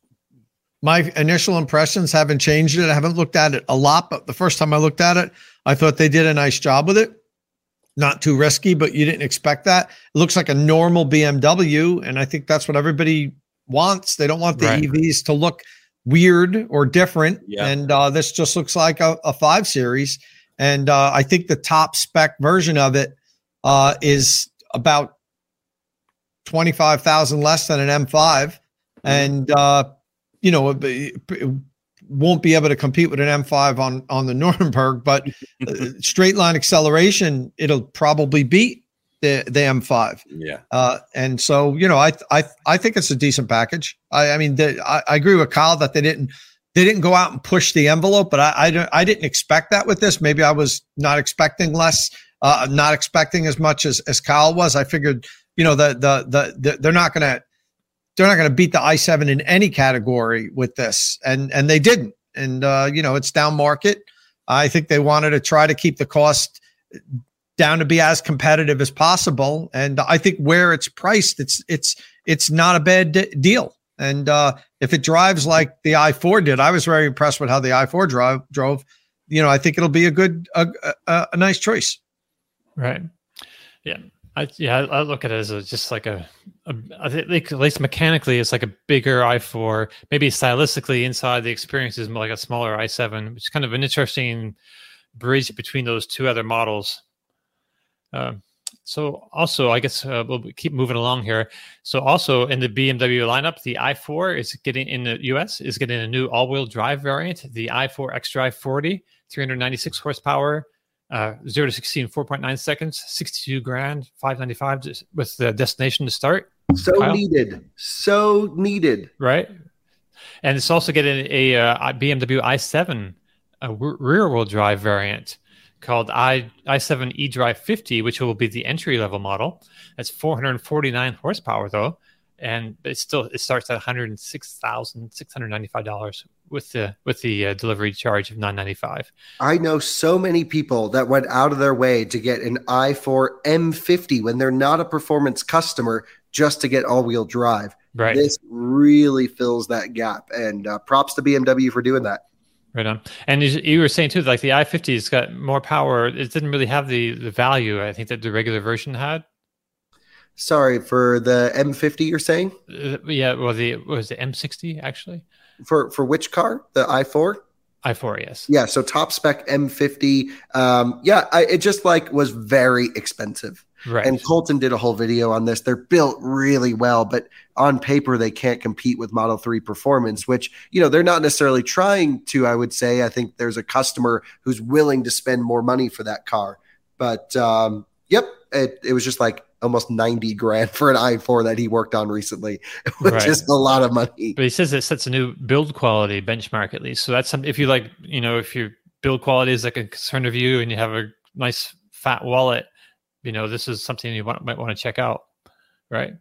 my initial impressions haven't changed it. I haven't looked at it a lot, but the first time I looked at it, I thought they did a nice job with it. Not too risky, but you didn't expect that. It looks like a normal B M W, and I think that's what everybody wants. They don't want the right. E Vs to look weird or different, yeah. and uh, this just looks like a, a five Series. And uh, I think the top spec version of it uh, is about twenty-five thousand less than an M five, mm-hmm. and uh, you know, it, it won't be able to compete with an M five on, on the Nuremberg, but uh, straight line acceleration, it'll probably beat the, the M five. Yeah. Uh, and so, you know, I, I, I think it's a decent package. I, I mean, the, I, I agree with Kyle that they didn't, they didn't go out and push the envelope, but I, I don't, I didn't expect that with this. Maybe I was not expecting less, uh, not expecting as much as, as Kyle was. I figured, you know, the, the, the, the they're not going to, they're not going to beat the i seven in any category with this. And, and they didn't. And, uh, you know, it's down market. I think they wanted to try to keep the cost down to be as competitive as possible. And I think where it's priced, it's, it's, it's not a bad d- deal. And, uh, if it drives like the i four did, I was very impressed with how the i four drive drove, you know, I think it'll be a good, a, a, a nice choice. Right. Yeah. I, yeah, I look at it as a, just like a, a, I think at least mechanically, it's like a bigger i four. Maybe stylistically inside the experience is more like a smaller i seven, which is kind of an interesting bridge between those two other models. Uh, so also, I guess uh, we'll keep moving along here. So also in the B M W lineup, the i four is getting in the U S is getting a new all-wheel drive variant, the i four xDrive forty, three hundred ninety-six horsepower. Uh, zero to sixty in four point nine seconds, sixty-two grand, five ninety-five with the destination to start. So Kyle? needed, so needed, right? And it's also getting a, a B M W i seven, a w- rear-wheel drive variant called i i7 eDrive fifty, which will be the entry-level model. That's four hundred forty-nine horsepower though, and it still it starts at one hundred six thousand six hundred ninety-five dollars. with the with the uh, delivery charge of nine ninety-five. I know so many people that went out of their way to get an i four M fifty when they're not a performance customer just to get all-wheel drive. Right. This really fills that gap, and uh, props to B M W for doing that. Right on. And you, you were saying too, like the i fifty's got more power. It didn't really have the, the value I think that the regular version had. Sorry, for the M fifty you're saying? Uh, yeah, well, the what was the M sixty actually? For for which car? The i four? i four, yes. Yeah, so top spec M fifty. Um, yeah, I, it just like was very expensive. Right. And Colton did a whole video on this. They're built really well, but on paper they can't compete with Model three performance, which, you know, they're not necessarily trying to, I would say. I think there's a customer who's willing to spend more money for that car. But um, yep, it, it was just like almost ninety grand for an i four that he worked on recently, which right. is a lot of money. But he says it sets a new build quality benchmark at least. So that's something, if you like, you know, if you're build quality is like a concern of you and you have a nice fat wallet, you know, this is something you want, might want to check out, right?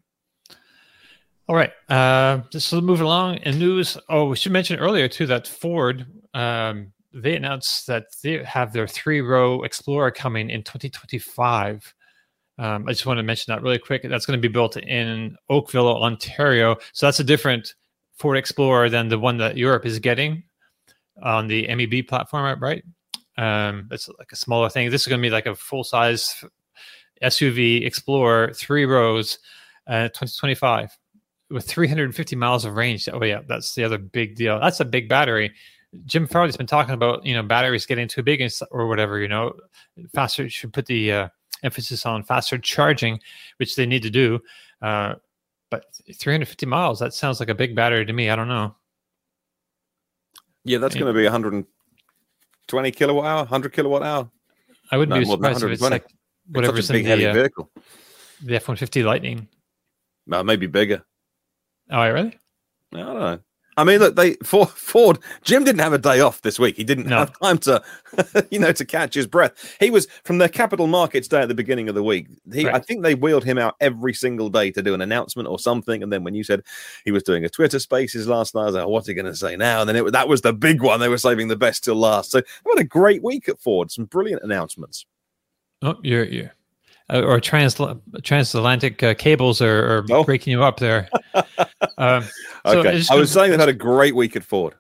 All right, uh, just moving along in news. Oh, we should mention earlier too that Ford, um, they announced that they have their three-row Explorer coming in twenty twenty-five. Um, I just want to mention that really quick. That's going to be built in Oakville, Ontario. So that's a different Ford Explorer than the one that Europe is getting on the M E B platform, right? Um, it's like a smaller thing. This is going to be like a full-size S U V Explorer, three rows, uh, twenty twenty-five. With three hundred fifty miles of range. Oh yeah, that's the other big deal. That's a big battery. Jim Farley's been talking about, you know, batteries getting too big or whatever, you know, faster should put the uh, emphasis on faster charging, which they need to do. Uh, but three hundred fifty miles, that sounds like a big battery to me. I don't know. Yeah, that's going to be one hundred twenty kilowatt hour, one hundred kilowatt hour. I wouldn't no, be surprised if it's like whatever's it's such a big, in heavy the, uh, vehicle. the F one fifty Lightning. No, maybe bigger. Oh, really? I don't know. I mean, look, they Ford, Ford. Jim didn't have a day off this week. He didn't no. have time to, you know, to catch his breath. He was from the Capital Markets Day at the beginning of the week. He, right. I think they wheeled him out every single day to do an announcement or something. And then when you said he was doing a Twitter Spaces last night, I was like, "What's he going to say now?" And then it, that was the big one. They were saving the best till last. So what a great week at Ford. Some brilliant announcements. Oh, you're you. Uh, or trans transatlantic uh, cables are, are oh. breaking you up there. um, so okay, I was saying they've had a great week at Ford.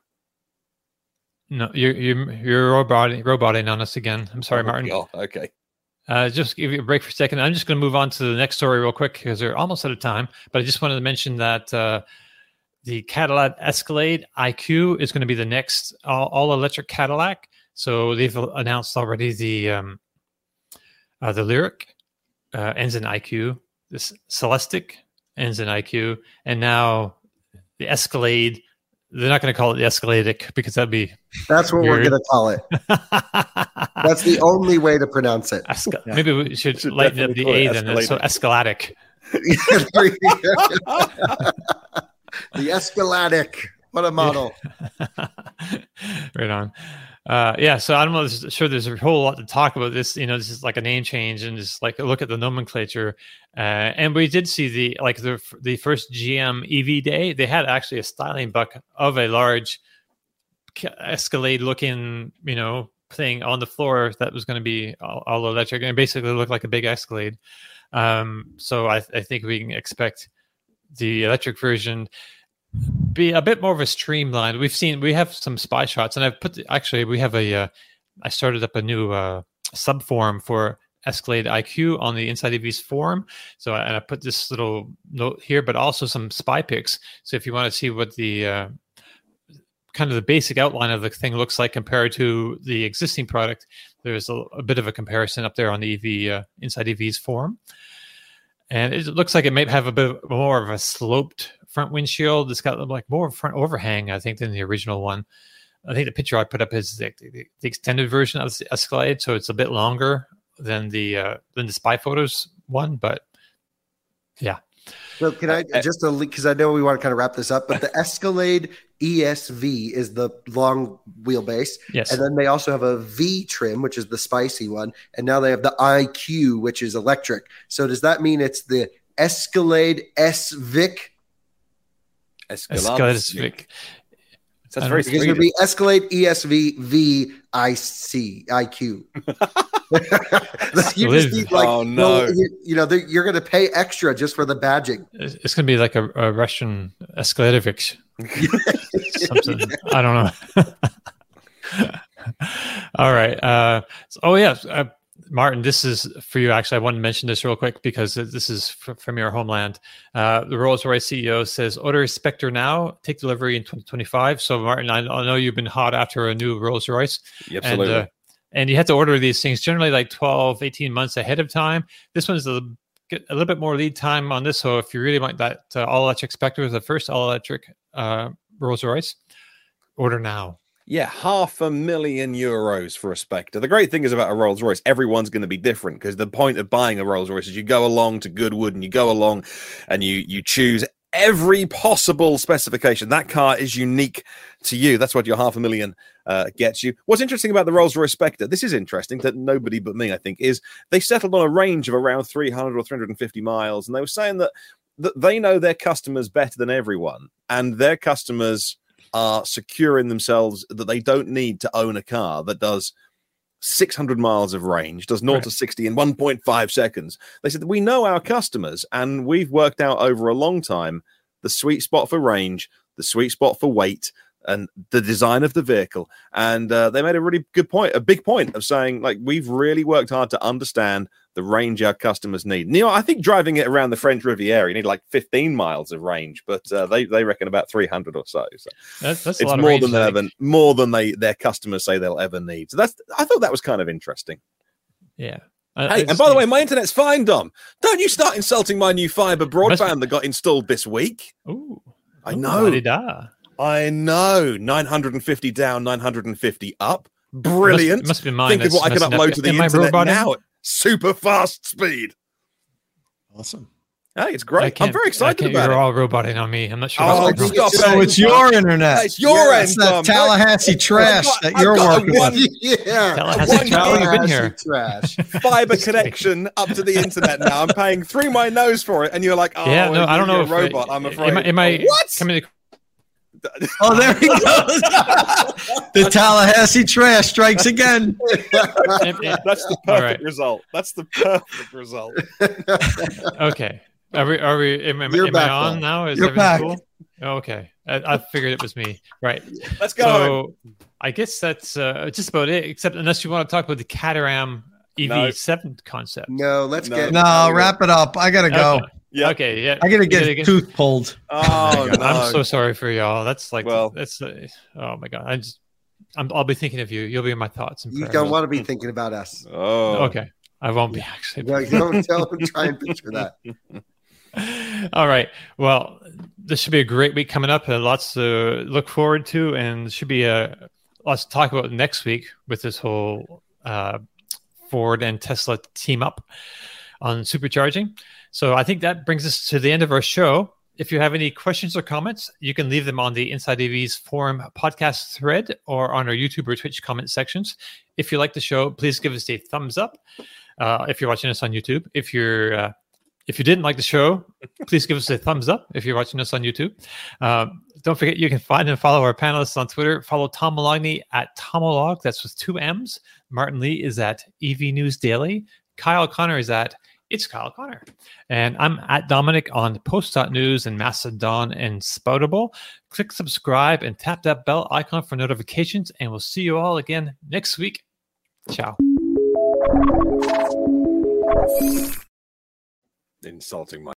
No, you're you're you're roboting, roboting on us again. I'm sorry, oh, Martin. God. Okay. Uh, just give you a break for a second. I'm just going to move on to the next story real quick because they're almost out of time. But I just wanted to mention that uh, the Cadillac Escalade I Q is going to be the next all, all electric Cadillac. So they've announced already the um, uh, the Lyriq. Uh, ends in I Q, this Celestiq ends in I Q, and now the Escalade. They're not going to call it the Escaladic because that'd be that's what weird. We're going to call it. That's the only way to pronounce it. Escal- yeah. Maybe we should, should lighten up the A then. So Escaladic. The Escaladic. What a model. Right on. Uh, yeah, so I'm not sure there's a whole lot to talk about this. You know, this is like a name change and just like a look at the nomenclature. Uh, and we did see the like the the first G M E V day. They had actually a styling buck of a large Escalade looking, you know, thing on the floor that was going to be all, all electric and basically looked like a big Escalade. Um, so I, I think we can expect the electric version be a bit more of a streamlined. We've seen, we have some spy shots, and I've put the, actually we have a. Uh, I started up a new uh, sub forum for Escalade I Q on the Inside E Vs forum. So I, and I put this little note here, but also some spy pics. So if you want to see what the uh, kind of the basic outline of the thing looks like compared to the existing product, there's a, a bit of a comparison up there on the E V uh, Inside E Vs forum. And it looks like it may have a bit more of a sloped front windshield. It's got like more front overhang, I think, than the original one. I think the picture I put up is the, the, the extended version of the Escalade, so it's a bit longer than the uh, than the Spy Photos one. But yeah. So can I just because I know we want to kind of wrap this up, but the Escalade E S V is the long wheelbase, yes, and then they also have a V trim, which is the spicy one, and now they have the I Q, which is electric. So does that mean it's the Escalade S V I C? Escalade S V I C. That's very because it would be Escalade E S V V I C I Q. You just need like, oh no! You, you know, you're going to pay extra just for the badging. It's going to be like a, a Russian Escaladovich. Something I don't know. All right. Uh, so, oh yeah, uh, Martin. This is for you. Actually, I wanted to mention this real quick because this is f- from your homeland. Uh, the Rolls-Royce C E O says, "Order Spectre now. Take delivery in twenty twenty-five." So, Martin, I, I know you've been hot after a new Rolls-Royce. Absolutely. And, uh, And you have to order these things generally like twelve, eighteen months ahead of time. This one's a, a little bit more lead time on this. So if you really want that uh, all-electric Spectre, the first all-electric uh, Rolls-Royce, order now. Yeah, half a million euros for a Spectre. The great thing is about a Rolls-Royce, everyone's going to be different because the point of buying a Rolls-Royce is you go along to Goodwood and you go along and you you choose every possible specification. That car is unique to you. That's what your half a million uh, gets you. What's interesting about the Rolls-Royce Spectre, this is interesting that nobody but me, I think, is they settled on a range of around three hundred or three hundred fifty miles. And they were saying that, that they know their customers better than everyone. And their customers are secure in themselves that they don't need to own a car that does six hundred miles of range, does zero right. to sixty in one point five seconds. They said that we know our customers and we've worked out over a long time the sweet spot for range, the sweet spot for weight, and the design of the vehicle. And uh, they made a really good point, a big point of saying, like, we've really worked hard to understand the range our customers need. You know, I think driving it around the French Riviera, you need like fifteen miles of range, but uh, they they reckon about three hundred or so. So that's, that's it's a lot more of range, than they ever, more than they their customers say they'll ever need. So that's I thought that was kind of interesting. Yeah. Uh, hey, and by the way, my internet's fine, Dom. Don't you start insulting my new fiber broadband that got installed this week. Ooh, I know. La-di-da. I know. nine hundred fifty down, nine hundred fifty up. Brilliant. It must, must be mine. Think of what I can upload up. to the Am internet now at super fast speed. Awesome. Hey, it's great. I'm very excited about you're it. all roboting on me. I'm not sure. Oh, what's stop so it's your internet. Hey, it's your yeah, end, that Tallahassee trash got, that you're working one, with. Yeah. Tallahassee trash. You've been here. Trash. Fiber connection up to the internet now. I'm paying through my nose for it. And you're like, oh, yeah, no, I don't know. A if robot, I, I'm afraid. Am I, am I oh, what? Coming to... Oh, there he goes. The Tallahassee trash strikes again. That's the perfect right. result. That's the perfect result. Okay. Are we, are we, am, am, am I on now? Is You're everything back. cool? Oh, okay. I, I figured it was me. Right. Let's go. So I guess that's uh, just about it, except unless you want to talk about the Caterham E V seven no. concept. No, let's no. get. No, wrap it up. I got to go. Okay. Yeah. Okay. Yeah. I got to get gotta tooth pulled. Oh, no. I'm so sorry for y'all. That's like, well, that's, uh, oh my God. I just, I'm, I'll be thinking of you. You'll be in my thoughts. And you don't want to be thinking about us. Oh, okay. I won't be actually. No, don't, don't try and picture that. All right. Well, this should be a great week coming up. Uh, lots to look forward to, and should be a lots to talk about next week with this whole uh, Ford and Tesla team up on supercharging. So I think that brings us to the end of our show. If you have any questions or comments, you can leave them on the Inside A V's forum podcast thread or on our YouTube or Twitch comment sections. If you like the show, please give us a thumbs up. Uh, if you're watching us on YouTube, if you're uh, If you didn't like the show, please give us a thumbs up if you're watching us on YouTube. Um, don't forget, you can find and follow our panelists on Twitter. Follow Tom Moloughney at Tomolog. That's with two M's. Martin Lee is at E V News Daily. Kyle Connor is at It's Kyle Connor. And I'm at Dominic on Post dot News and Mastodon and Spoutable. Click subscribe and tap that bell icon for notifications. And we'll see you all again next week. Ciao. Insulting my